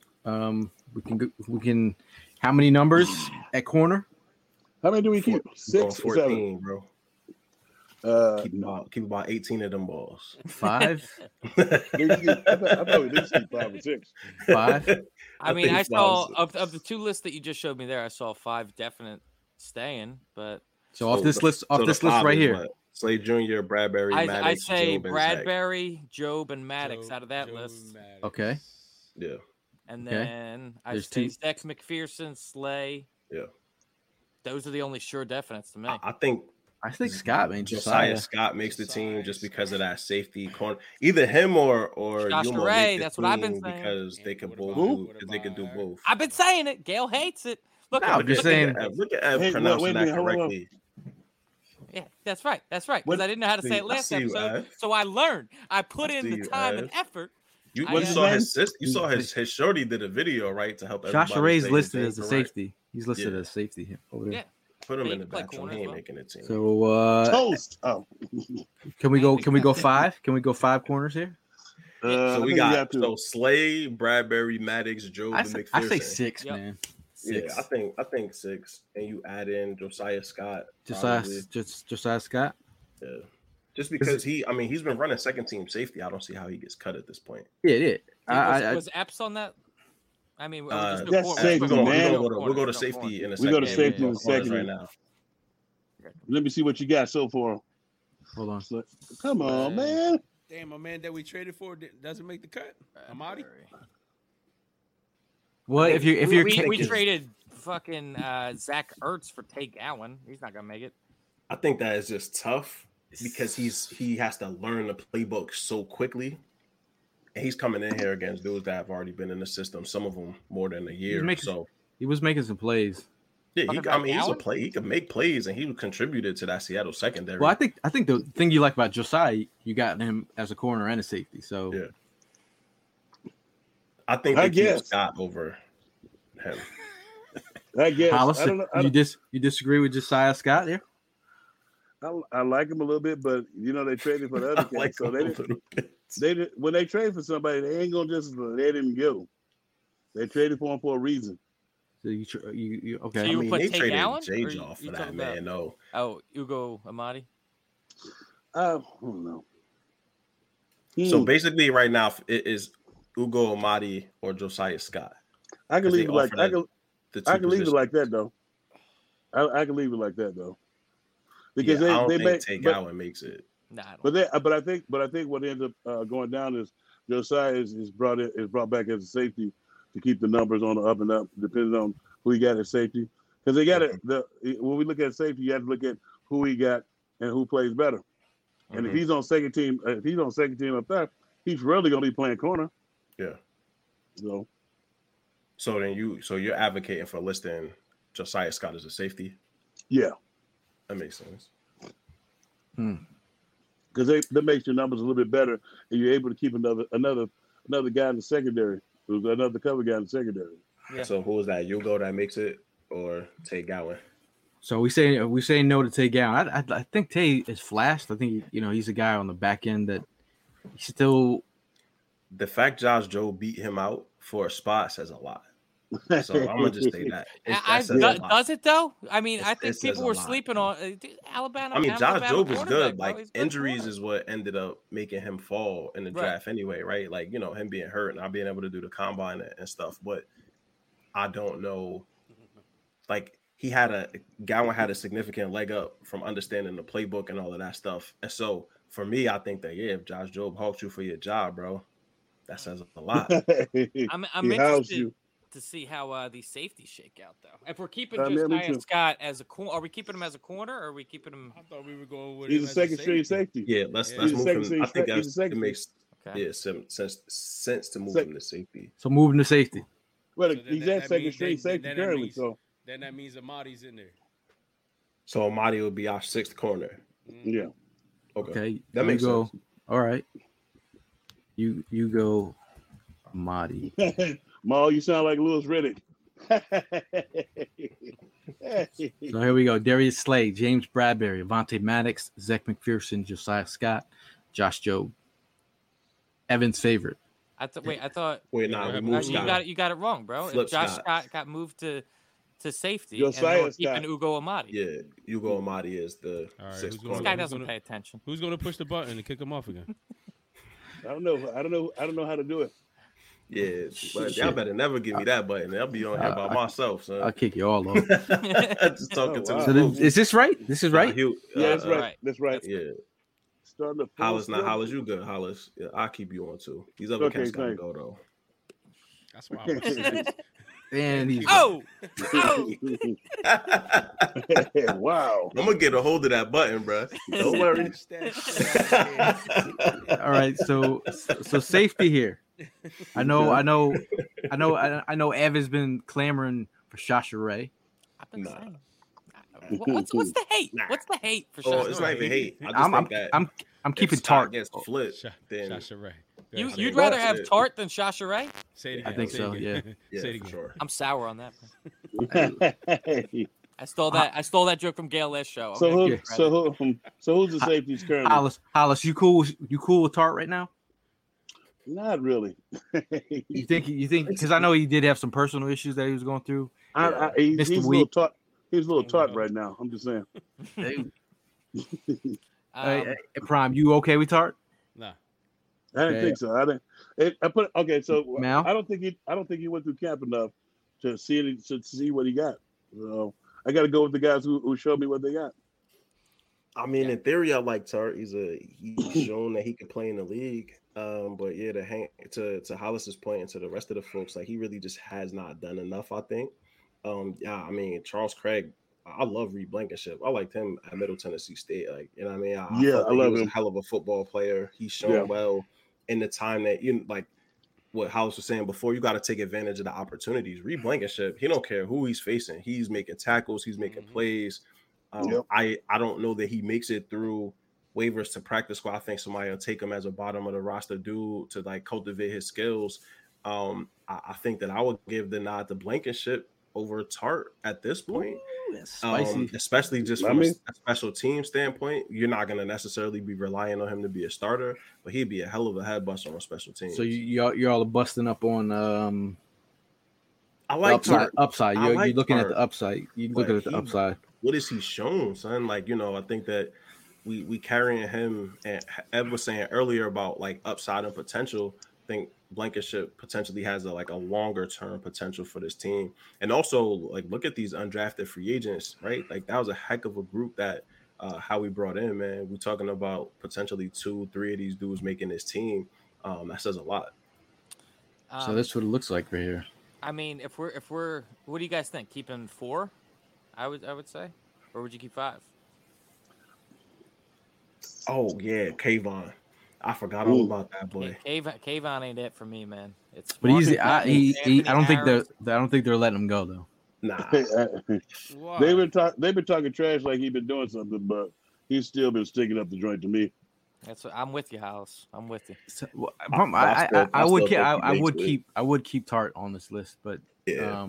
Speaker 3: We can. How many numbers at corner?
Speaker 4: How many do we keep? 6,
Speaker 6: 14, bro. Keep about 18 of them balls.
Speaker 3: 5.
Speaker 4: I thought we did keep 5 or 6.
Speaker 3: 5.
Speaker 5: I mean, I saw of the two lists that you just showed me there. I saw 5 definite staying, but
Speaker 3: so off this list right here,
Speaker 6: Slade Jr., Bradbury, Maddox,
Speaker 5: I say
Speaker 6: Jobe,
Speaker 5: Bradbury, Jobe, and Maddox out of that list.
Speaker 7: Maddox.
Speaker 3: Okay.
Speaker 6: Yeah.
Speaker 5: And then I say Zach McPherson, Slay.
Speaker 6: Yeah.
Speaker 5: Those are the only sure definites to me.
Speaker 6: I think
Speaker 3: Scott, man.
Speaker 6: Josiah Scott makes the team just because of that safety corner. Either him or
Speaker 5: Josh Ray. That's what I've been saying.
Speaker 6: Because they could both do both.
Speaker 5: I've been saying it. Gail hates it. Look at
Speaker 6: pronouncing that correctly.
Speaker 5: Yeah, that's right. Because I didn't know how to say it last episode, so I learned. I put in the time and effort.
Speaker 6: You saw his shorty did a video, right, to help everybody.
Speaker 3: Josh Ray's listed as a safety. He's listed as safety over there.
Speaker 5: Yeah.
Speaker 6: Put him in the background. He ain't making it team.
Speaker 3: So
Speaker 4: toast.
Speaker 3: Can we go 5? Can we go 5 corners here?
Speaker 6: So we got Slay, Bradbury, Maddox, Jobe, and McPherson.
Speaker 3: I say 6, man.
Speaker 6: 6. Yeah, I think 6, and you add in Josiah Scott.
Speaker 3: Josiah Scott.
Speaker 6: Yeah, just because he's been running second team safety. I don't see how he gets cut at this point.
Speaker 3: Yeah.
Speaker 5: Was Epps on that? I mean,
Speaker 4: that's safety, man.
Speaker 6: We'll go to safety in a second.
Speaker 4: We go to safety in a second
Speaker 6: right now.
Speaker 4: Let me see what you got so far.
Speaker 3: Hold on.
Speaker 4: Come on, man.
Speaker 7: Damn, a man that we traded for doesn't make the cut. Amadi.
Speaker 3: Well, if
Speaker 5: we traded fucking Zach Ertz for Tay Gowan, he's not gonna make it.
Speaker 6: I think that is just tough because he has to learn the playbook so quickly. And he's coming in here against dudes that have already been in the system, some of them more than a year.
Speaker 3: He was making some plays.
Speaker 6: Yeah, he's a play. He can make plays, and he contributed to that Seattle secondary.
Speaker 3: Well, I think the thing you like about Josiah, you got him as a corner and a safety. So
Speaker 6: yeah, I think they keep Scott over him.
Speaker 4: I guess.
Speaker 3: Hollis, you disagree with Josiah Scott here?
Speaker 4: I like him a little bit, but they traded for the other guy, so they when they trade for somebody, they ain't gonna just let him go. They traded for him for a reason.
Speaker 3: So you okay?
Speaker 5: So you
Speaker 6: they
Speaker 5: traded
Speaker 6: J off for that, man. No.
Speaker 5: Oh, Hugo Amadi.
Speaker 4: I don't know.
Speaker 6: So basically, right now it is Hugo Amadi or Josiah Scott.
Speaker 4: I can leave I can leave it like that though. I can leave it like that though, because
Speaker 6: I don't
Speaker 4: they
Speaker 6: think
Speaker 4: make
Speaker 6: Tay Gowan makes it.
Speaker 5: Nah,
Speaker 4: but I think what ends up going down is Josiah is brought back as a safety to keep the numbers on the up and up, depending on who he got at safety. Because they got when we look at safety, you have to look at who he got and who plays better. And if he's on second team up there, he's really going to be playing corner.
Speaker 6: Yeah.
Speaker 4: So
Speaker 6: you're advocating for listing Josiah Scott as a safety?
Speaker 4: Yeah,
Speaker 6: that makes sense.
Speaker 4: Because that makes your numbers a little bit better, and you're able to keep another guy in the secondary, who's another cover guy in the secondary.
Speaker 6: Yeah. So who is that? Hugo that makes it, or Tay Gowan?
Speaker 3: So we say no to Tay Gowan. I think Tay is flashed. I think he's a guy on the back end that still.
Speaker 6: The fact Josh Jobe beat him out for a spot says a lot. So I'm gonna just say that.
Speaker 5: Does it though? I mean, I think people were sleeping on Alabama.
Speaker 6: I mean, Josh Jobe is good.
Speaker 5: Bro.
Speaker 6: Like injuries is what ended up making him fall in the draft anyway, right? Like him being hurt and not being able to do the combine and stuff. But I don't know. Like Gowan had a significant leg up from understanding the playbook and all of that stuff. And so for me, I think that if Josh Jobe hawks you for your job, bro, that says a lot.
Speaker 5: I'm interested to see how these safeties shake out, though. If we're keeping Josiah Scott as a corner, are we keeping him as a corner, or are we keeping him?
Speaker 7: I thought we were going with.
Speaker 4: He's a second string safety.
Speaker 6: Yeah, let's move him. I think it makes sense to move him to safety.
Speaker 3: So moving to safety.
Speaker 4: Well, he's at second string safety currently. So
Speaker 7: then that means Amadi's in there.
Speaker 6: So Amadi will be our sixth corner.
Speaker 4: Yeah.
Speaker 3: Okay.
Speaker 6: That makes sense.
Speaker 3: All right. You go, Amadi.
Speaker 4: Maul, you sound like Louis Riddick.
Speaker 3: So here we go. Darius Slay, James Bradbury, Avonte Maddox, Zach McPherson, Josiah Scott, Josh Jobe. Evan's favorite.
Speaker 5: I thought.
Speaker 6: Wait, no,
Speaker 5: you got it wrong, bro. If Josh Scott got moved to safety,
Speaker 4: Josiah
Speaker 5: and keeping Ugo Amadi.
Speaker 6: Yeah, Ugo Amadi is the sixth corner.
Speaker 5: This guy doesn't pay attention.
Speaker 7: Who's going to push the button and kick him off again?
Speaker 4: I don't know how to do it.
Speaker 6: Yeah, but y'all better never give me that button. I'll be on here by myself, son.
Speaker 3: I'll kick you all off.
Speaker 6: Just talking to me.
Speaker 3: So is this right? This is right?
Speaker 4: Yeah, that's right. That's right.
Speaker 6: Yeah.
Speaker 4: Starting to
Speaker 6: Hollis, you good, Hollis. Yeah, I'll keep you on too. These other cats gotta go though.
Speaker 7: That's why I'm
Speaker 3: and he's
Speaker 5: wow.
Speaker 6: I'm gonna get a hold of that button, bro. Don't worry.
Speaker 3: All right, so safety here. I know Evan's been clamoring for Shasha Ray.
Speaker 5: I've been saying. What's the hate? What's the hate for Shasha Ray?
Speaker 6: It's not even hate. I just think that
Speaker 3: I'm keeping Tart
Speaker 6: against Flip.
Speaker 7: Shasha Ray.
Speaker 5: You'd rather have Tart than Shasha Ray?
Speaker 7: Say it again.
Speaker 3: I think so. Yeah.
Speaker 7: Say it again.
Speaker 6: Sure.
Speaker 5: I'm sour on that. I stole that joke from Gail last show.
Speaker 4: So who's the safeties currently?
Speaker 3: Hollis, you cool with Tart right now?
Speaker 4: Not really.
Speaker 3: You think because I know he did have some personal issues that he was going through.
Speaker 4: He's a little tart. He's a little tart right now. I'm just saying.
Speaker 3: Prime, you okay with Tart?
Speaker 7: Nah.
Speaker 4: I didn't think so. So
Speaker 3: Mal?
Speaker 4: I don't think he went through camp enough to see what he got. So I got to go with the guys who showed me what they got.
Speaker 6: I mean, in theory, I like Tart. He's shown that he can play in the league. But yeah, to Hollis's point and to the rest of the folks, like he really just has not done enough, I think. I mean, Charles Craig, I love Reed Blankenship. I liked him at Middle Tennessee State. Like, you know what I mean? I love him. A hell of a football player. He's shown well in the time that like what Hollis was saying before, you got to take advantage of the opportunities. Reed Blankenship, he don't care who he's facing. He's making tackles, he's making plays. I don't know that he makes it through waivers to practice squad. I think somebody will take him as a bottom of the roster dude to like cultivate his skills. I think that I would give the nod to Blankenship over Tart at this point. Ooh, especially just from a special team standpoint. You're not going to necessarily be relying on him to be a starter, but he'd be a hell of a head bust on a special team.
Speaker 3: So you're all busting up on
Speaker 6: I like
Speaker 3: upside. You're looking at the upside. You're looking at the upside.
Speaker 6: What has he shown, son? Like, I think that we carrying him, and Ed was saying earlier about like upside and potential. think Blankenship potentially has a longer term potential for this team. And also, like, look at these undrafted free agents, right? Like, that was a heck of a group that how we brought in, man. We're talking about potentially 2-3 of these dudes making this team. That says a lot.
Speaker 3: So that's what it looks like right here.
Speaker 5: I mean, if we're, what do you guys think? Keeping 4? I would say, or would you keep 5?
Speaker 6: Oh yeah, Kayvon. I forgot all about that boy.
Speaker 5: Kayvon ain't it for me, man. It's
Speaker 3: But I don't think they're letting him go though.
Speaker 6: Nah.
Speaker 4: They've been talking trash like he's been doing something, but he's still been sticking up the joint to me.
Speaker 5: I'm with you, House. I'm with you.
Speaker 3: So, I would keep Tart on this list, but
Speaker 6: yeah.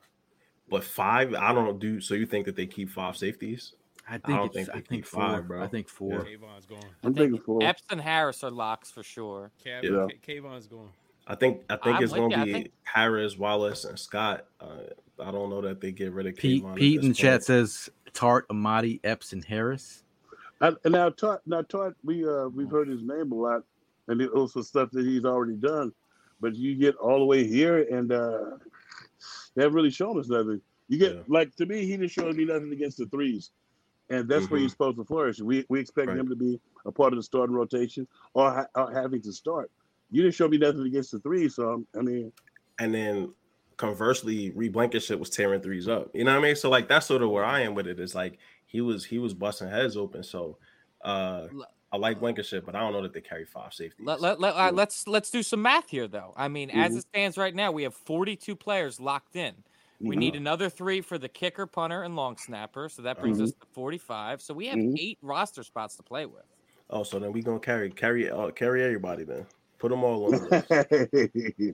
Speaker 6: But 5, I don't do. So you think that they keep 5 safeties?
Speaker 3: I think 4, 5, bro. I think 4.
Speaker 7: Kayvon's going.
Speaker 4: I'm thinking 4.
Speaker 5: Epps and Harris are locks for sure.
Speaker 7: Kayvon's going.
Speaker 6: I think it's going to be Harris, Wallace, and Scott. I don't know that they get rid of Kayvon.
Speaker 3: Pete in the chat says Tart, Amadi, Epps, and Harris.
Speaker 4: And now Tart, we've heard his name a lot, and it also stuff that he's already done. But you get all the way here, and they haven't really shown us nothing. You get to me, he didn't show me nothing against the threes, and that's where he's supposed to flourish. We expect him to be a part of the starting rotation or having to start. You didn't show me nothing against the threes, so I mean. And
Speaker 6: then conversely, Reed Blankenship was tearing threes up. You know what I mean? So like that's sort of where I am with it. Is like he was busting heads open. So I like Blankenship, but I don't know that they carry 5 safeties.
Speaker 5: Let's do some math here, though. I mean, as it stands right now, we have 42 players locked in. We need another 3 for the kicker, punter, and long snapper. So that brings us to 45. So we have 8 roster spots to play with.
Speaker 6: Oh, so then we gonna carry everybody then. Put them all on the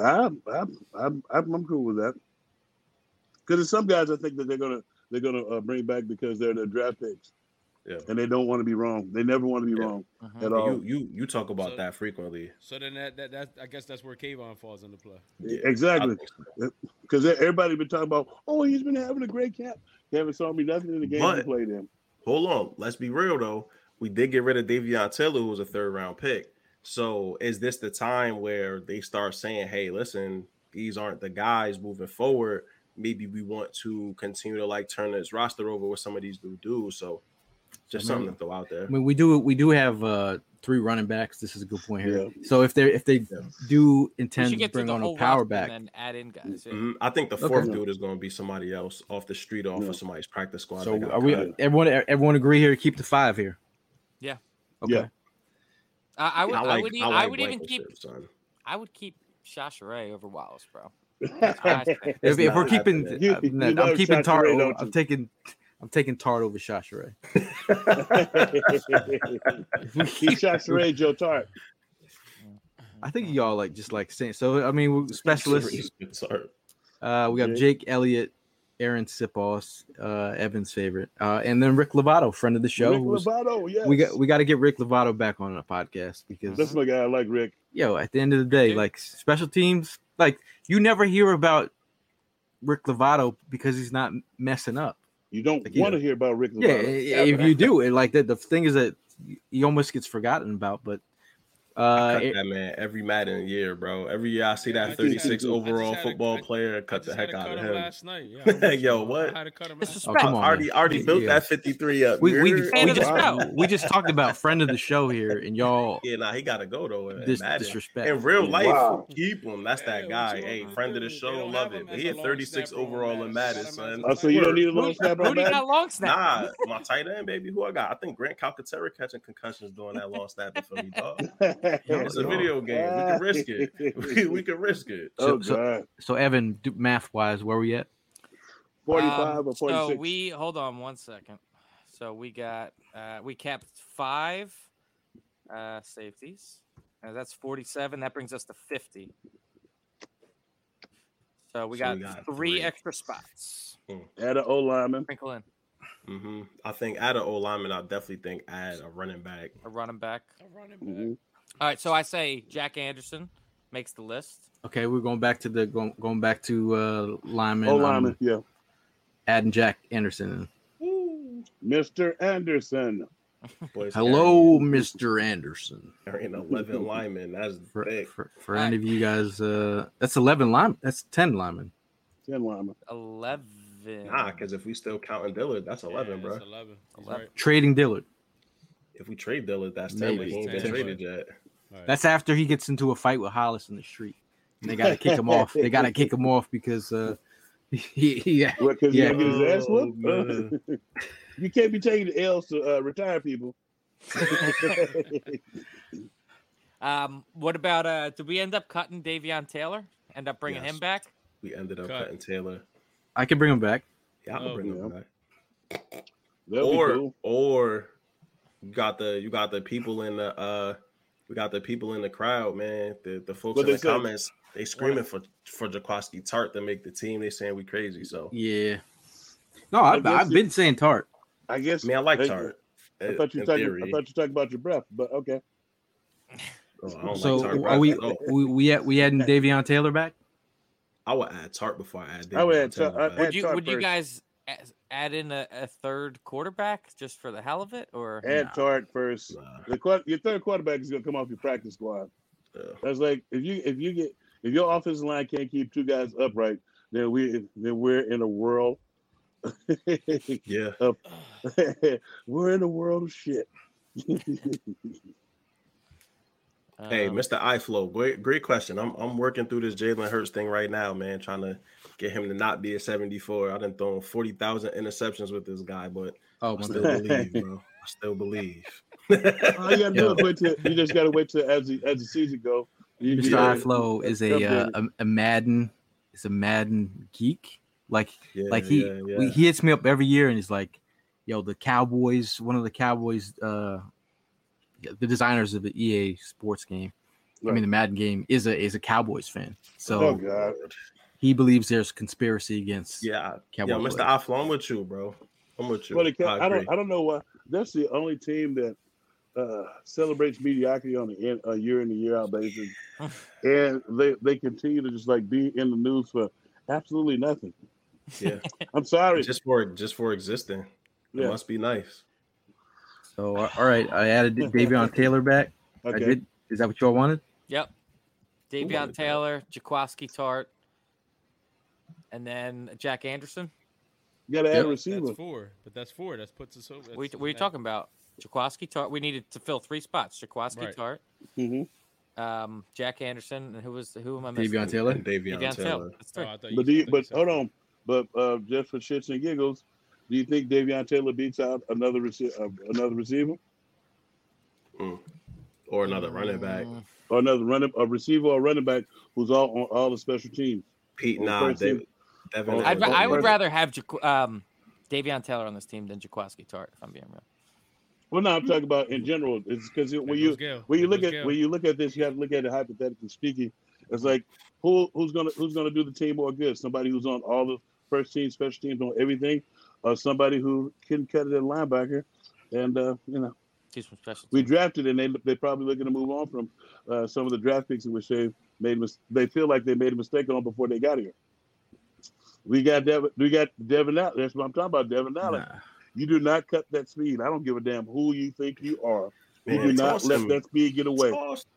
Speaker 4: list. I'm cool with that. Because there's some guys I think that they're gonna bring back because they're the draft picks. Yeah. And they don't want to be wrong. They never want to be wrong at all.
Speaker 6: You talk about that frequently.
Speaker 7: So then that I guess that's where Kayvon falls into play.
Speaker 4: Yeah, exactly. Because everybody been talking about, he's been having a great camp. They haven't saw me nothing in the game he played in.
Speaker 6: Hold on. Let's be real though. We did get rid of Davion Taylor, who was a 3rd round pick. So is this the time where they start saying, hey, listen, these aren't the guys moving forward. Maybe we want to continue to turn this roster over with some of these new dudes. So just something to throw out there.
Speaker 3: I mean, we do have 3 running backs. This is a good point here. Yeah. So if they do intend to bring on a power back
Speaker 5: and add in guys,
Speaker 6: I think the 4th dude is going to be somebody else off the street, off of somebody's practice squad.
Speaker 3: So are we? Everyone agree here to keep the 5 here?
Speaker 5: Yeah.
Speaker 3: Okay.
Speaker 4: Yeah.
Speaker 5: I would even keep. I would keep Chachere over Wallace, bro.
Speaker 3: if we're keeping, I'm keeping Tart. I'm taking Tart over Chachere.
Speaker 4: He's Chachere, Joe Tart.
Speaker 3: I think y'all just saying. So I mean, specialists. We got Jake Elliott, Aaron Sipos, Evan's favorite, and then Rick Lovato, friend of the show.
Speaker 4: Rick Lovato, yes.
Speaker 3: We got to get Rick Lovato back on the podcast because
Speaker 4: that's my guy. I like Rick.
Speaker 3: At the end of the day, special teams, you never hear about Rick Lovato because he's not messing up.
Speaker 4: You don't want to hear about Rick Lovato.
Speaker 3: Yeah, if you do, the thing is that he almost gets forgotten about, but.
Speaker 6: I cut that man every Madden year, bro. Every year I see that 36 overall football player, cut the heck out of him.
Speaker 7: Last night. Yeah,
Speaker 6: yo, what?
Speaker 7: I had to cut him
Speaker 3: come on,
Speaker 6: already built that 53 up.
Speaker 3: We just talked about friend of the show here, and y'all.
Speaker 6: Yeah, he got to go though.
Speaker 3: Disrespect.
Speaker 6: In real life, keep him. That's that guy. Hey, friend of the show, love it. He had 36 overall in Madden, son.
Speaker 4: Oh, so you don't need a long snapper?
Speaker 5: Who got long snap?
Speaker 6: Nah, my tight end, baby. Who I got? I think Grant Calcaterra catching concussions doing that long snapping for me, dog. It's a video game. We can risk it. We can risk it.
Speaker 3: So Evan, math wise, where we at?
Speaker 4: 45 or 46.
Speaker 5: So we hold on 1 second. So we got we capped 5 safeties. That's 47. That brings us to 50. So we got 3 extra spots.
Speaker 4: Add an O lineman.
Speaker 5: Sprinkle in.
Speaker 6: Mm-hmm. I think add an O lineman. I definitely think add a running back.
Speaker 4: Mm-hmm.
Speaker 5: All right, so I say Jack Anderson makes the list.
Speaker 3: Okay, we're going back to lineman.
Speaker 4: Oh, lineman, yeah.
Speaker 3: Adding Jack Anderson.
Speaker 4: Mr. Anderson.
Speaker 6: Boys
Speaker 3: Hello, Mr. Anderson.
Speaker 6: carrying 11 linemen. That's big.
Speaker 3: For any of you guys, that's 11 linemen. That's 10 linemen.
Speaker 4: 10 linemen.
Speaker 5: 11.
Speaker 6: Nah, because if we still counting Dillard, that's 11, bro.
Speaker 7: That's 11. He's right.
Speaker 3: Trading Dillard.
Speaker 6: If we trade Dillard, that's 10, but
Speaker 3: Maybe.
Speaker 6: he ain't been
Speaker 7: 10.
Speaker 6: traded yet.
Speaker 7: All right.
Speaker 3: That's after he gets into a fight with Hollis in the street. And they got to kick him off. They got to kick him off because he
Speaker 4: What, because
Speaker 3: Yeah.
Speaker 4: you gonna get his ass whooped?
Speaker 6: man.
Speaker 4: You can't be taking the L's to retire people.
Speaker 5: What about did we end up cutting Davion Taylor? End up bringing
Speaker 6: Yes.
Speaker 5: him back?
Speaker 6: We ended up
Speaker 7: Cut.
Speaker 6: cutting Taylor.
Speaker 3: I can bring him back.
Speaker 6: Yeah, I can bring him back.
Speaker 4: That'll be cool.
Speaker 6: Or you got the people in the we got the people in the crowd, man. The folks
Speaker 4: What
Speaker 6: in
Speaker 4: they
Speaker 6: the
Speaker 4: say?
Speaker 6: comments, they screaming for Jaquaski Tart to make the team. They saying we crazy. So
Speaker 3: Yeah. No, I've been saying Tart.
Speaker 4: I guess.
Speaker 6: I mean, I like
Speaker 4: Hey,
Speaker 6: Tart.
Speaker 4: I thought you were talking about your breath, but okay.
Speaker 6: Oh, I don't
Speaker 3: So
Speaker 6: like Tart.
Speaker 3: are we
Speaker 6: No.
Speaker 3: we adding Davion Taylor back?
Speaker 6: I would add Tart before I add.
Speaker 4: I would add
Speaker 6: Taylor
Speaker 4: Tart.
Speaker 6: back.
Speaker 4: Add Tart
Speaker 5: Would you
Speaker 4: first.
Speaker 5: guys add in a third quarterback just for the hell of it, or
Speaker 4: Add Tart first.
Speaker 6: Nah.
Speaker 4: Your third quarterback is gonna come off your practice squad.
Speaker 6: Yeah.
Speaker 4: That's like if your offensive line can't keep two guys upright, then we're in a world.
Speaker 6: Yeah.
Speaker 4: We're in a world of shit.
Speaker 6: Hey, Mr. iFlow, great question. I'm working through this Jalen Hurts thing right now, man, trying to get him to not be a 74. I done thrown 40,000 interceptions with this guy, but
Speaker 3: Oh,
Speaker 6: I
Speaker 3: my
Speaker 6: still
Speaker 3: God.
Speaker 6: believe, bro. I still believe.
Speaker 4: All you gotta do is wait till you just gotta wait till as the season go.
Speaker 3: Mr. iFlow is a Madden geek. Like he hits me up every year and he's like, "Yo, the Cowboys, one of the Cowboys, the designers of the EA Sports game, I mean the Madden game, is a Cowboys fan. So
Speaker 4: Oh God.
Speaker 3: he believes there's conspiracy against
Speaker 6: Yeah,
Speaker 3: Cowboys.
Speaker 6: Mr. iFlow, I'm with you, bro. I'm with you.
Speaker 4: Well,
Speaker 6: I agree.
Speaker 4: I don't know why. That's the only team that celebrates mediocrity on a year in and year out basis, and they continue to just like be in the news for absolutely nothing.
Speaker 6: Yeah,
Speaker 4: I'm sorry.
Speaker 6: just for existing. It
Speaker 4: Yeah.
Speaker 6: must be nice.
Speaker 3: So all right, I added Davion Taylor back. I
Speaker 4: Okay.
Speaker 3: did. Is that what y'all wanted?
Speaker 5: Yep. Davion Taylor, Jaquaski Tart, and then Jack Anderson.
Speaker 4: You got to add a receiver.
Speaker 7: That's four, but that's four. That puts us over.
Speaker 5: What are you talking about? Jaquaski Tart. We needed to fill 3 spots. Jaquaski
Speaker 7: Right.
Speaker 5: Tart,
Speaker 4: Mm-hmm.
Speaker 5: Jack Anderson, and who am I missing?
Speaker 3: Davion Taylor.
Speaker 6: And Davion Taylor.
Speaker 5: That's 3.
Speaker 4: But hold on. But just for shits and giggles, do you think Davion Taylor beats out another receiver,
Speaker 6: Or another running back.
Speaker 4: or a receiver or running back who's all on all the special teams?
Speaker 6: Pete,
Speaker 4: On the
Speaker 6: nah,
Speaker 4: first team.
Speaker 6: Devin.
Speaker 5: I would rather have Davion Taylor on this team than Jaquaski Tart, if I'm being real.
Speaker 4: Well, no, I'm talking about in general. It's because when you look at this, you have to look at it hypothetically speaking. It's like who's gonna do the team more good? Somebody who's on all the first team, special teams, on everything, or somebody who can cut it at linebacker. And
Speaker 5: Do some special
Speaker 4: we
Speaker 5: teams.
Speaker 4: drafted, and they probably looking to move on from some of the draft picks in which they feel like they made a mistake on before they got here. We got Devin Allen. That's what I'm talking about, Devin Allen.
Speaker 3: Nah.
Speaker 4: You do not cut that speed. I don't give a damn who you think you are. You
Speaker 6: Man,
Speaker 4: do not
Speaker 6: toss
Speaker 4: let
Speaker 6: him.
Speaker 4: that speed get away.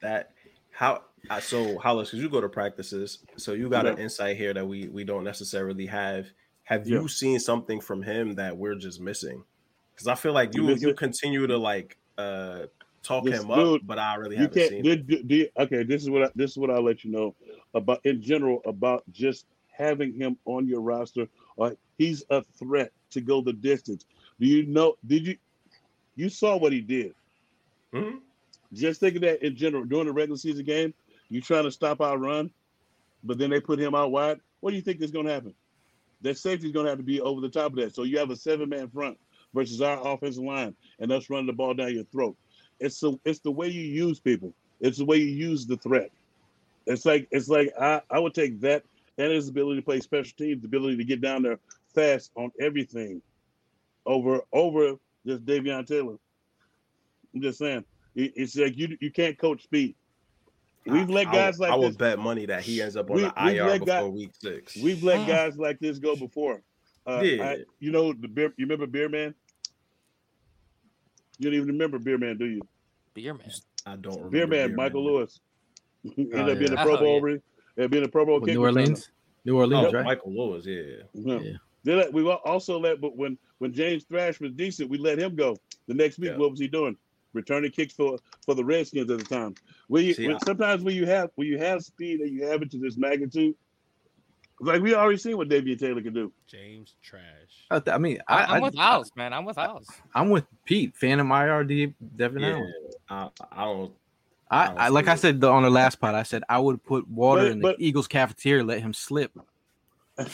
Speaker 6: So Hollis, because you go to practices, so you got an insight here that we don't necessarily have. Have you seen something from him that we're just missing? Because I feel like you continue to like talk him up, but I really haven't seen it.
Speaker 4: Okay, this is what I'll let you know about in general about just having him on your roster. He's a threat to go the distance. Do you know? You saw what he did?
Speaker 6: Mm-hmm.
Speaker 4: Just think of that in general during the regular season game. You trying to stop our run, but then they put him out wide. What do you think is going to happen? That safety is going to have to be over the top of that. So you have a 7-man front versus our offensive line, and us running the ball down your throat. It's the way you use people. It's the way you use the threat. It's like I would take that and his ability to play special teams, the ability to get down there fast on everything, over just Davion Taylor. I'm just saying, it's like you can't coach speed. We've let guys like this.
Speaker 6: I would bet money that he ends up on the IR before week 6.
Speaker 4: We've let guys like this go before. You remember Beer Man? You don't even remember Beer Man, do you?
Speaker 5: Beer Man.
Speaker 6: I don't remember.
Speaker 4: Beer Man, Michael Lewis. He ended up being a
Speaker 5: Oh,
Speaker 4: Pro Bowl
Speaker 5: yeah.
Speaker 4: over it. Being a Pro Bowl
Speaker 3: With
Speaker 4: kick
Speaker 3: New Orleans. New Orleans,
Speaker 6: Oh,
Speaker 3: right?
Speaker 6: Michael Lewis, yeah.
Speaker 4: Yeah. We also let, but when James Thrash was decent, we let him go. The next week, what was he doing? Returning kicks for the Redskins at the time. Sometimes when you have speed and you have it to this magnitude, like we already seen what Davion Taylor can do.
Speaker 7: James Trash.
Speaker 3: I mean,
Speaker 5: I'm with House, man. I'm with House.
Speaker 3: I'm with Pete. Phantom IR, Devin Allen.
Speaker 6: I don't.
Speaker 3: I like I said on the last pod, I said I would put water in the Eagles cafeteria, let him slip.
Speaker 4: but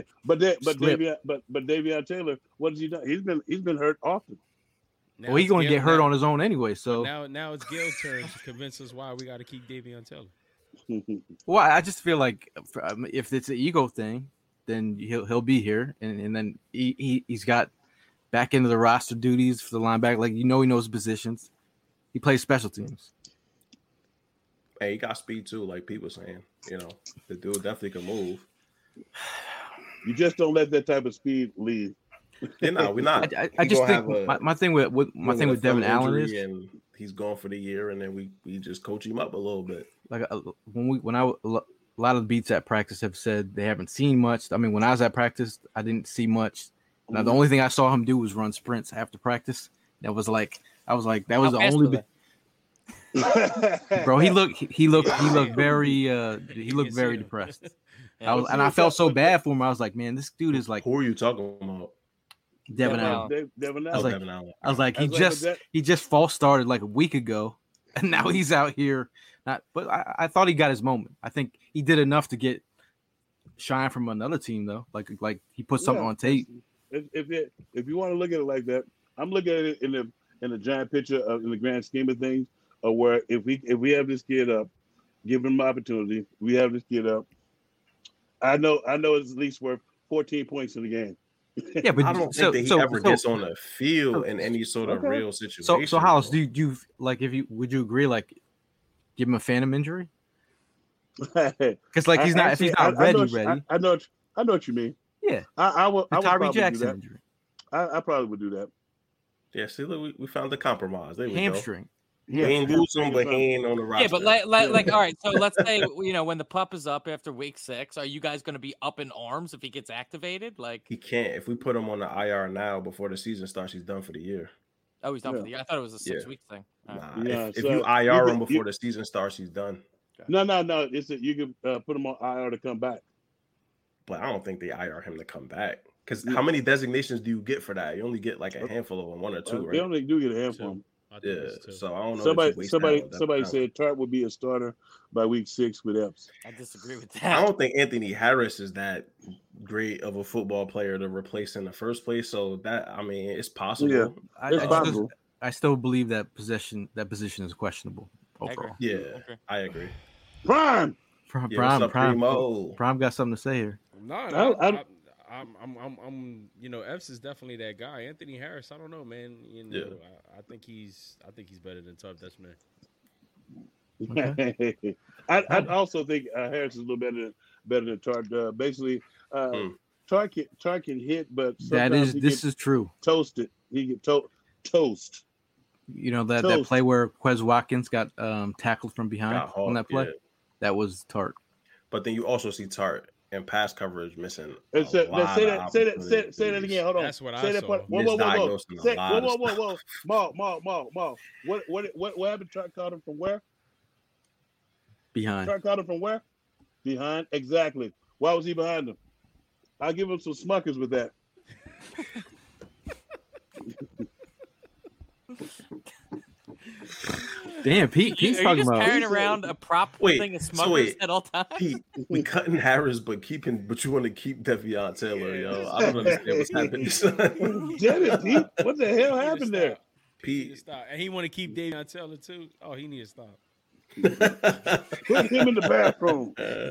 Speaker 4: Davion Taylor, what has he done? He's been hurt often.
Speaker 7: Now
Speaker 3: well, he's going to get hurt on his own anyway. So
Speaker 7: now it's Gail's turn to convince us why we got to keep Davion Taylor.
Speaker 3: Well, I just feel like if it's an ego thing, then he'll be here, and then he's got back into the roster duties for the linebacker. Like he knows positions. He plays special teams.
Speaker 6: Hey, he got speed too, like Pete was saying. The dude definitely can move.
Speaker 4: You just don't let that type of speed leave.
Speaker 6: We're not.
Speaker 3: I just think my thing with Devin Allen is,
Speaker 6: and he's gone for the year, and then we just coach him up a little bit.
Speaker 3: Like a lot of the beats at practice have said they haven't seen much. I mean, when I was at practice, I didn't see much. Now the only thing I saw him do was run sprints after practice. That was like that was the only. Bro, he looked very depressed. I felt so bad for him. I was like, man, this dude is like.
Speaker 6: Who are you talking about?
Speaker 3: Devin Allen.
Speaker 4: Devin
Speaker 3: Allen.
Speaker 6: Devin Allen.
Speaker 3: I was like, he just false started like a week ago, and now he's out here. But I thought he got his moment. I think he did enough to get shine from another team though. Like he put something on tape.
Speaker 4: If you want to look at it like that, I'm looking at it in the giant picture in the grand scheme of things. Where if we have this kid up, give him an opportunity. We have this kid up. I know it's at least worth 14 points in the game.
Speaker 3: Yeah, but
Speaker 6: I don't think that he ever gets on the field in any sort of real situation.
Speaker 3: So Hollis, do you like would you agree like give him a phantom injury? Because like he's not if he's not ready.
Speaker 4: I know what you mean.
Speaker 3: Yeah,
Speaker 4: I would
Speaker 3: Tyree Jackson injury.
Speaker 4: I probably would do that.
Speaker 6: Yeah, see, look, we found the compromise. There we
Speaker 3: hamstring.
Speaker 6: Go. Yeah, he ain't losing, but he ain't on the roster.
Speaker 5: Yeah, but like, all right. So let's say when the pup is up after week 6, are you guys going to be up in arms if he gets activated? Like
Speaker 6: he can't. If we put him on the IR now before the season starts, he's done for the year.
Speaker 5: Oh, he's done for the year. I thought it was a 6-week thing.
Speaker 6: Nah, if you IR him before the season starts, he's done.
Speaker 4: Okay. No. It's that you can put him on IR to come back.
Speaker 6: But I don't think they IR him to come back. Because how many designations do you get for that? You only get like a handful of them, 1 or 2, right?
Speaker 4: They only do get a handful of them.
Speaker 6: Yeah, so I don't know.
Speaker 4: Somebody said Tart will be a starter by week 6 with Epps.
Speaker 5: I disagree with that.
Speaker 6: I don't think Anthony Harris is that great of a football player to replace in the first place. So it's possible.
Speaker 4: Yeah, it's possible.
Speaker 3: I still believe that position is questionable overall.
Speaker 6: I agree.
Speaker 4: Prime
Speaker 3: got something to say here.
Speaker 7: No, I'm Epps is definitely that guy. Anthony Harris, I don't know, man. I think he's better than Tart. That's man.
Speaker 3: Okay.
Speaker 4: I also think Harris is a little better than Tart. Basically, Tart can hit, but
Speaker 3: this is true.
Speaker 4: Toasted. He get toast.
Speaker 3: You know that play where Quez Watkins got tackled from behind on that play? Yeah. That was Tart.
Speaker 6: But then you also see Tart and pass coverage missing.
Speaker 4: Say that again. Hold on.
Speaker 7: That's what
Speaker 4: say
Speaker 7: I
Speaker 4: that
Speaker 7: saw.
Speaker 4: Part. Whoa. Maul. What happened? Tart caught him from where?
Speaker 3: Behind.
Speaker 4: Tart caught him from where? Behind. Exactly. Why was he behind him? I'll give him some smuckers with that.
Speaker 3: Damn, Pete's talking about
Speaker 5: carrying around a prop thing of Smuckers at all times.
Speaker 6: Pete, we cutting Harris, but you want to keep Davion Taylor, yo. I don't understand what's happening.
Speaker 4: Damn it, Pete. What the hell happened there?
Speaker 6: Pete,
Speaker 7: and he want to keep Davion Taylor too. Oh, he need to stop.
Speaker 4: Put him in the bathroom.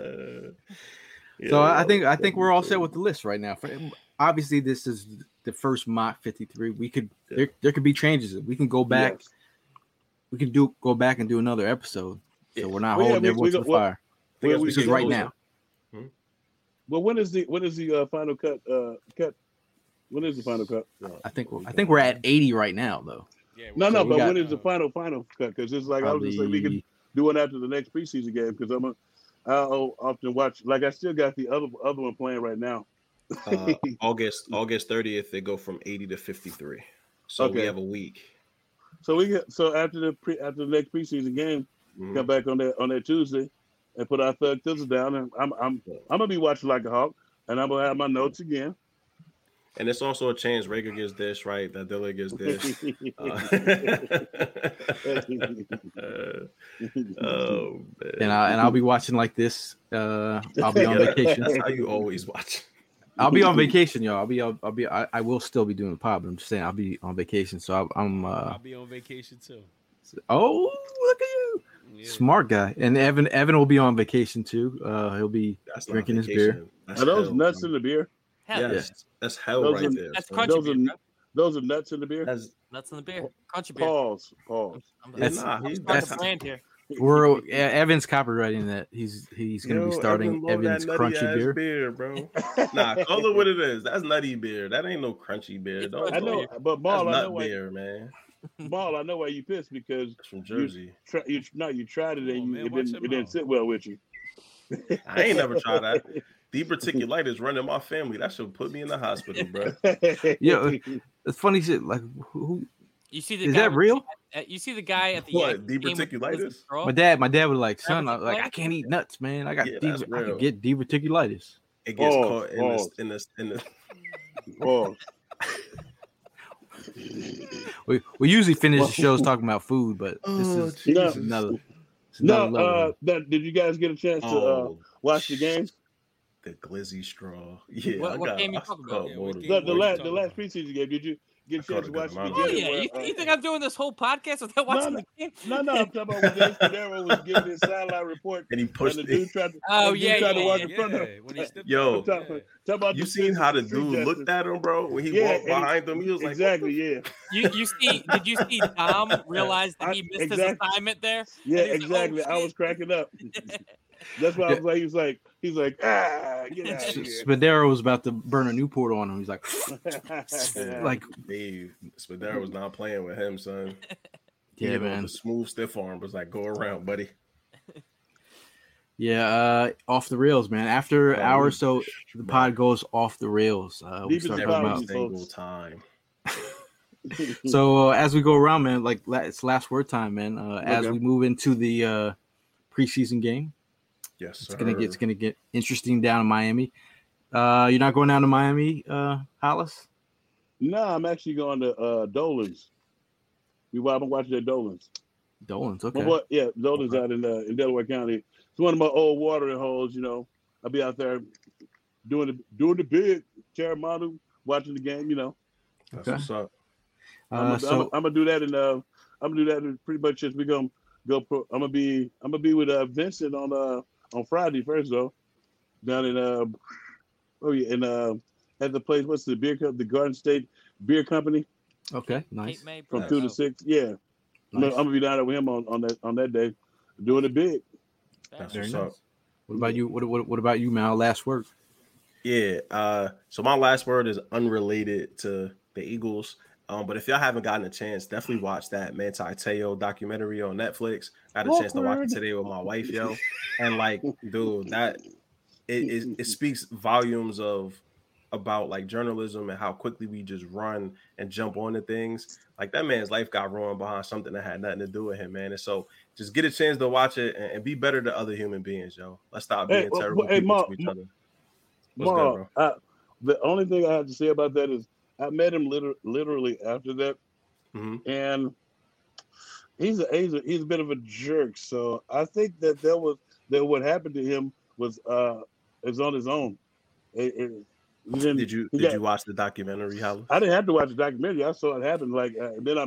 Speaker 3: So I think we're all set with the list right now. Obviously, this is the first mock 53. There could be changes. We can go back. Yes. We can go back and do another episode. So we're not holding everyone to the fire. This is right now.
Speaker 4: Well, when is the final cut? When is the final cut?
Speaker 3: I think we're at 80 right now, though.
Speaker 7: Yeah,
Speaker 4: No,
Speaker 3: So
Speaker 4: no,
Speaker 3: we
Speaker 4: but
Speaker 3: got-
Speaker 4: when is the final cut? Because it's like I was just saying, we can do it after the next preseason game. Because I'll often watch. Like I still got the other one playing right now.
Speaker 6: August 30th, they go from 80 to 53. So we
Speaker 4: Okay.
Speaker 6: have a week.
Speaker 4: So after the next preseason game, come back on that Tuesday, and put our Thug Thizzle down, and I'm gonna be watching like a hawk, and I'm gonna have my notes again.
Speaker 6: And it's also a chance Rager gets this, right? That Dilla gets this. Oh man.
Speaker 3: And I'll be watching like this. I'll be on vacation.
Speaker 6: That's how you always watch.
Speaker 3: I'll be on vacation, y'all. I will still be doing the pod, but I'm just saying I'll be on vacation. So
Speaker 7: I'll be on vacation too.
Speaker 3: Oh, look at you. Yeah. Smart guy. And Evan will be on vacation too. He'll be drinking his beer.
Speaker 4: Are those nuts in the beer?
Speaker 6: Yes. That's hell right there.
Speaker 5: That's crunchy beer, bro.
Speaker 4: Those are nuts in the beer?
Speaker 5: Nuts in the beer. Crunchy beer.
Speaker 4: Pause.
Speaker 3: That's
Speaker 5: the brand here.
Speaker 3: We're Evan's copywriting that. He's going to be starting Evan's crunchy
Speaker 6: beer, bro. Nah, call it what it is. That's nutty beer. That ain't no crunchy beer.
Speaker 4: I know, but Maul,
Speaker 6: that's
Speaker 4: I know
Speaker 6: nut beer, man.
Speaker 4: Maul, I know why you pissed because
Speaker 6: it's from Jersey.
Speaker 4: You tried it and it didn't sit well with you.
Speaker 6: I ain't never tried that. Diverticulitis running my family. That should put me in the hospital, bro.
Speaker 3: Yeah, it's funny shit. Like, who?
Speaker 5: You see the
Speaker 3: is
Speaker 5: guy
Speaker 3: that real?
Speaker 5: You see the guy at the
Speaker 6: what? Diverticulitis?
Speaker 3: My dad was like, son, I can't eat nuts, man. I get diverticulitis.
Speaker 6: It gets caught in the.
Speaker 4: Oh.
Speaker 3: we usually finish the shows talking about food, but this is another.
Speaker 4: Did you guys get a chance to watch the game?
Speaker 6: The glizzy straw. Yeah,
Speaker 5: what game you talking about?
Speaker 4: The last preseason game. Did you get a chance to watch the
Speaker 5: beginning? Oh yeah, you think I'm doing this whole podcast without watching the game?
Speaker 4: No, I'm talking about when James Cordero was giving his sideline report,
Speaker 6: and he pushed
Speaker 4: and the dude tried to. Walk in front of him.
Speaker 6: Yo, you seen how the dude looked at him, bro? When he walked behind him, he was like,
Speaker 4: exactly, yeah.
Speaker 5: Did you see Dom realize that he missed his assignment there?
Speaker 4: Yeah, exactly. I was cracking up. That's why I was like, he's like, get out of here.
Speaker 3: Spadero was about to burn a Newport on him. He's like,
Speaker 6: Dave, Spadero was not playing with him, son.
Speaker 3: Yeah, man.
Speaker 6: The smooth stiff arm was like, go around, buddy.
Speaker 3: Yeah, off the rails, man. After an hour or so, the pod goes off the rails. We start talking about
Speaker 6: single time.
Speaker 3: So as we go around, man, like it's last word time, man. As we move into the preseason game.
Speaker 6: Yes, sir.
Speaker 3: It's gonna get interesting down in Miami. You're not going down to Miami, Hollis?
Speaker 4: No, I'm actually going to Dolan's. I've been watching at Dolan's.
Speaker 3: Dolan's, okay.
Speaker 4: Dolan's out in Delaware County. It's one of my old watering holes. You know, I'll be out there doing the big Terramana, watching the game. You know,
Speaker 6: that's what's up.
Speaker 4: I'm gonna do that, and I'm gonna do that in pretty much as we gonna go. I'm gonna be with Vincent on Friday first though, down in at the place. What's the beer cup? The Garden State Beer Company.
Speaker 3: Okay, nice.
Speaker 4: From 2 to 6. Yeah, nice. I'm gonna be down there with him on that day, doing it big.
Speaker 6: That's what's up.
Speaker 3: What about you? What about you, Mal? Last word.
Speaker 6: Yeah. So my last word is unrelated to the Eagles. But if y'all haven't gotten a chance, definitely watch that Manti Te'o documentary on Netflix. I had a chance to watch it today with my wife, yo. And like, dude, that it speaks volumes about like journalism and how quickly we just run and jump onto things. Like that man's life got ruined behind something that had nothing to do with him, man. And so just get a chance to watch it and be better to other human beings, yo. Let's stop being terrible people to each other. What's good, bro?
Speaker 4: The only thing I have to say about that is I met him literally after that, and he's a bit of a jerk. So I think that what happened to him was on his own.
Speaker 6: Did you watch the documentary, Hollis?
Speaker 4: I didn't have to watch the documentary. I saw it happen. Like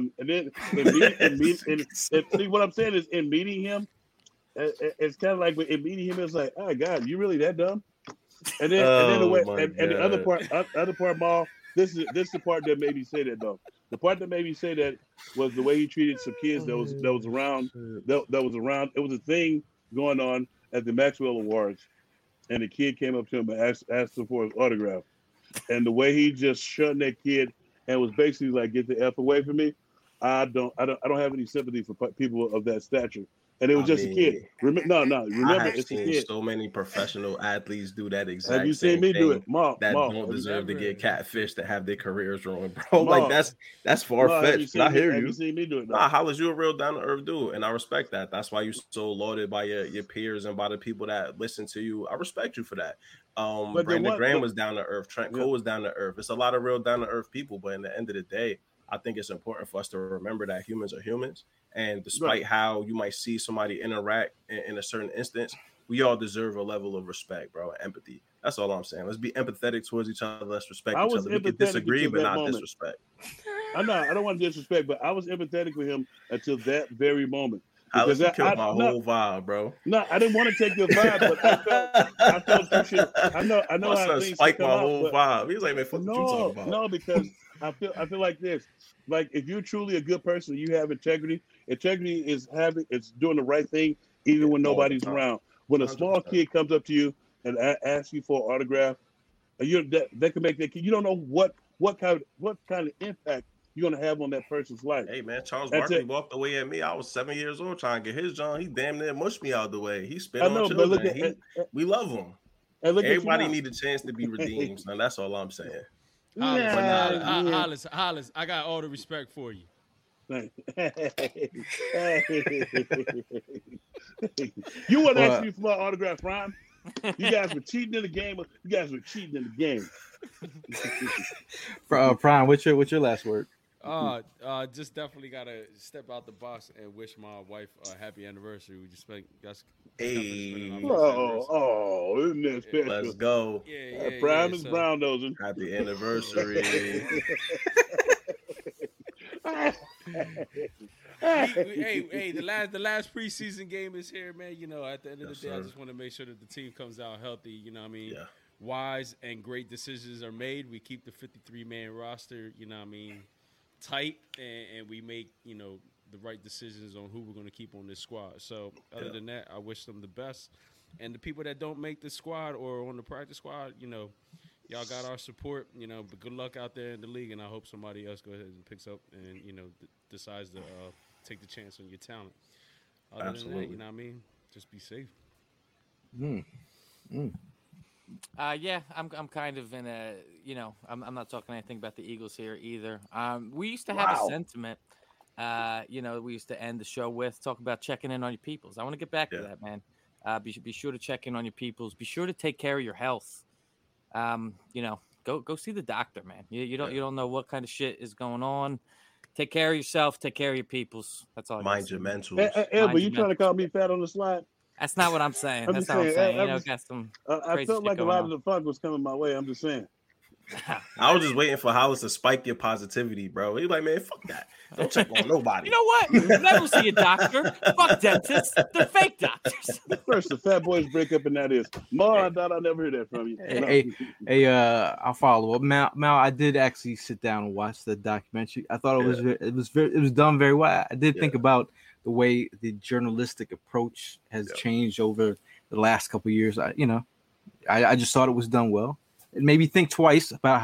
Speaker 4: see what I'm saying is in meeting him, it's kind of like in meeting him, it's like, oh God, you really that dumb? And then the other part, Maul. This is the part that made me say that though. The part that made me say that was the way he treated some kids that was around. It was a thing going on at the Maxwell Awards, and the kid came up to him and asked him for his autograph, and the way he just shunned that kid and was basically like, "Get the F away from me." I don't have any sympathy for people of that stature. And it was a kid. Remember, it's a kid.
Speaker 6: So many professional athletes do that exact
Speaker 4: have you
Speaker 6: same
Speaker 4: seen me
Speaker 6: thing
Speaker 4: do it? Mark,
Speaker 6: don't deserve to get catfished to have their careers ruined, bro. Mark, like that's far fetched. I hear you.
Speaker 4: Have you seen me do it?
Speaker 6: Nah, Hollis, you a real down to earth dude, and I respect that. That's why you're so lauded by your peers and by the people that listen to you. I respect you for that. Brandon Graham was down to earth. Trent Cole was down to earth. It's a lot of real down to earth people, but in the end of the day, I think it's important for us to remember that humans are humans. And despite how you might see somebody interact in a certain instance, we all deserve a level of respect, bro, and empathy. That's all I'm saying. Let's be empathetic towards each other. Let's respect each other. We can disagree, but not disrespect.
Speaker 4: I know. I don't want to disrespect, but I was empathetic with him until that very moment.
Speaker 6: Because I killed my whole vibe, bro.
Speaker 4: No, I didn't want to take your vibe, but I felt you should. I know how things
Speaker 6: spike my whole vibe. He was like, man, fuck what you talking about.
Speaker 4: No, because I feel like this. Like, if you're truly a good person, you have integrity. Integrity is doing the right thing even when nobody's around. When a small kid comes up to you and asks you for an autograph, that can make that kid. You don't know what kind of impact you're gonna have on that person's life.
Speaker 6: Hey man, Charles Barkley walked away at me. I was 7 years old trying to get his John. He damn near mushed me out the way. He spit on children. We love him. Everybody need a chance to be redeemed, son. That's all I'm saying.
Speaker 7: Hollis, I got all the respect for you.
Speaker 4: You want to ask me for my autograph, Prime? You guys were cheating in the game.
Speaker 3: Prime, what's your last word?
Speaker 7: Just definitely gotta step out the box and wish my wife a happy anniversary. We just spent
Speaker 4: isn't that special?
Speaker 6: Let's go.
Speaker 4: Prime is brown nosing.
Speaker 6: Happy anniversary.
Speaker 7: Hey, the last preseason game is here, man. You know, at the end of the day, I just want to make sure that the team comes out healthy. You know what I mean? Yeah. Wise and great decisions are made. We keep the 53-man roster, you know what I mean, tight, and we make, you know, the right decisions on who we're going to keep on this squad. So other than that, I wish them the best. And the people that don't make the squad or on the practice squad, you know, y'all got our support, you know, but good luck out there in the league, and I hope somebody else goes ahead and picks up and, you know, decides to take the chance on your talent. Other than that, you know what I mean? Just be safe.
Speaker 5: Yeah, I'm kind of in a, you know, I'm not talking anything about the Eagles here either. We used to have a sentiment, you know, we used to end the show with, talk about checking in on your peoples. I want to get back to that, man. Be sure to check in on your peoples. Be sure to take care of your health. You know, go see the doctor, man. You don't know what kind of shit is going on. Take care of yourself. Take care of your peoples. That's all.
Speaker 6: Mind your mentals.
Speaker 4: But you trying to call me fat on the slide?
Speaker 5: That's not what I'm saying. That's not what I'm saying. You know, got some.
Speaker 4: I felt like a lot of the funk was coming my way. I'm just saying.
Speaker 6: I was just waiting for Hollis to spike your positivity, bro. He's like, man, fuck that. Don't check on nobody.
Speaker 5: You know what? Never see a doctor. Fuck dentists. They're fake doctors.
Speaker 4: First, the fat boys break up, and that is. I thought I'd never hear that from you.
Speaker 3: Hey, I'll follow up. Mal, I did actually sit down and watch the documentary. I thought it was done very well. I did think about the way the journalistic approach has changed over the last couple of years. I just thought it was done well. It made me think twice about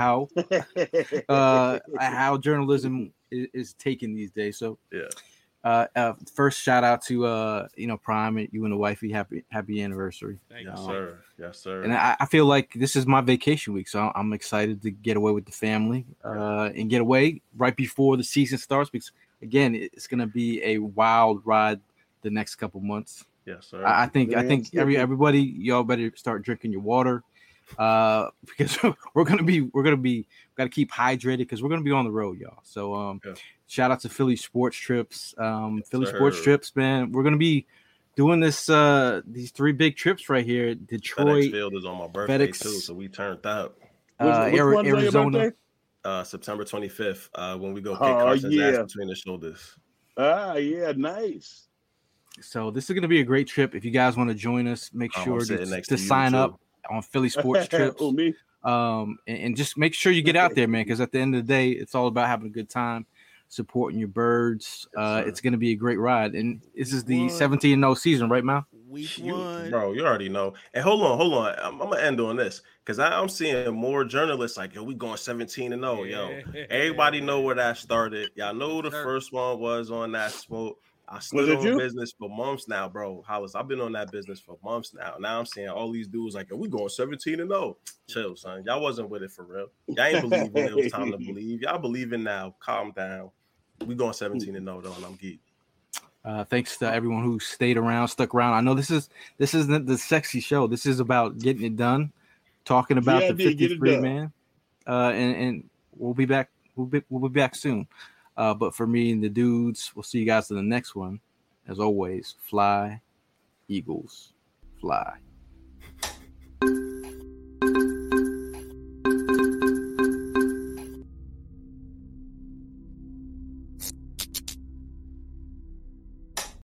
Speaker 3: how journalism is taken these days. So, first shout out to Prime, you and the wifey. Happy anniversary.
Speaker 6: Thank you, sir. Yes, sir.
Speaker 3: And I feel like this is my vacation week, so I'm excited to get away with the family and get away right before the season starts, because again, it's going to be a wild ride the next couple months.
Speaker 6: Yes, sir.
Speaker 3: I think everybody, y'all better start drinking your water. Because we're gonna gotta keep hydrated because we're gonna be on the road, y'all. So shout out to Philly Sports Trips. Sports Trips, man. We're gonna be doing this these 3 big trips right here. Detroit.
Speaker 6: FedEx Field is on my birthday too, so we turned up.
Speaker 3: Arizona.
Speaker 6: September 25th, when we go kick Carson's ass between the shoulders.
Speaker 4: Nice.
Speaker 3: So this is gonna be a great trip. If you guys want to join us, make sure to sign up on Philly Sports Trips. And just make sure you get out there, man, because at the end of the day, it's all about having a good time, supporting your birds. It's going to be a great ride. And this is the 17-0 season, right, Mal?
Speaker 10: Week 1.
Speaker 6: Bro, you already know. And hold on. I'm gonna end on this because I'm seeing more journalists like, yo, we going 17-0. Yo, everybody know where that started. Y'all know who the first one was on that smoke. I stood on business for months now, bro. Hollis, I've been on that business for months now. Now I'm seeing all these dudes like, yo, we going 17-0. Chill, son. Y'all wasn't with it for real. Y'all ain't believing it was time to believe. Y'all believing now. Calm down. We going 17-0 though, and I'm geek.
Speaker 3: Thanks to everyone who stayed around, stuck around. I know this isn't the sexy show. This is about getting it done, talking about the 53 man. And we'll be back. We'll be back soon. But for me and the dudes, we'll see you guys in the next one. As always, fly, Eagles, fly.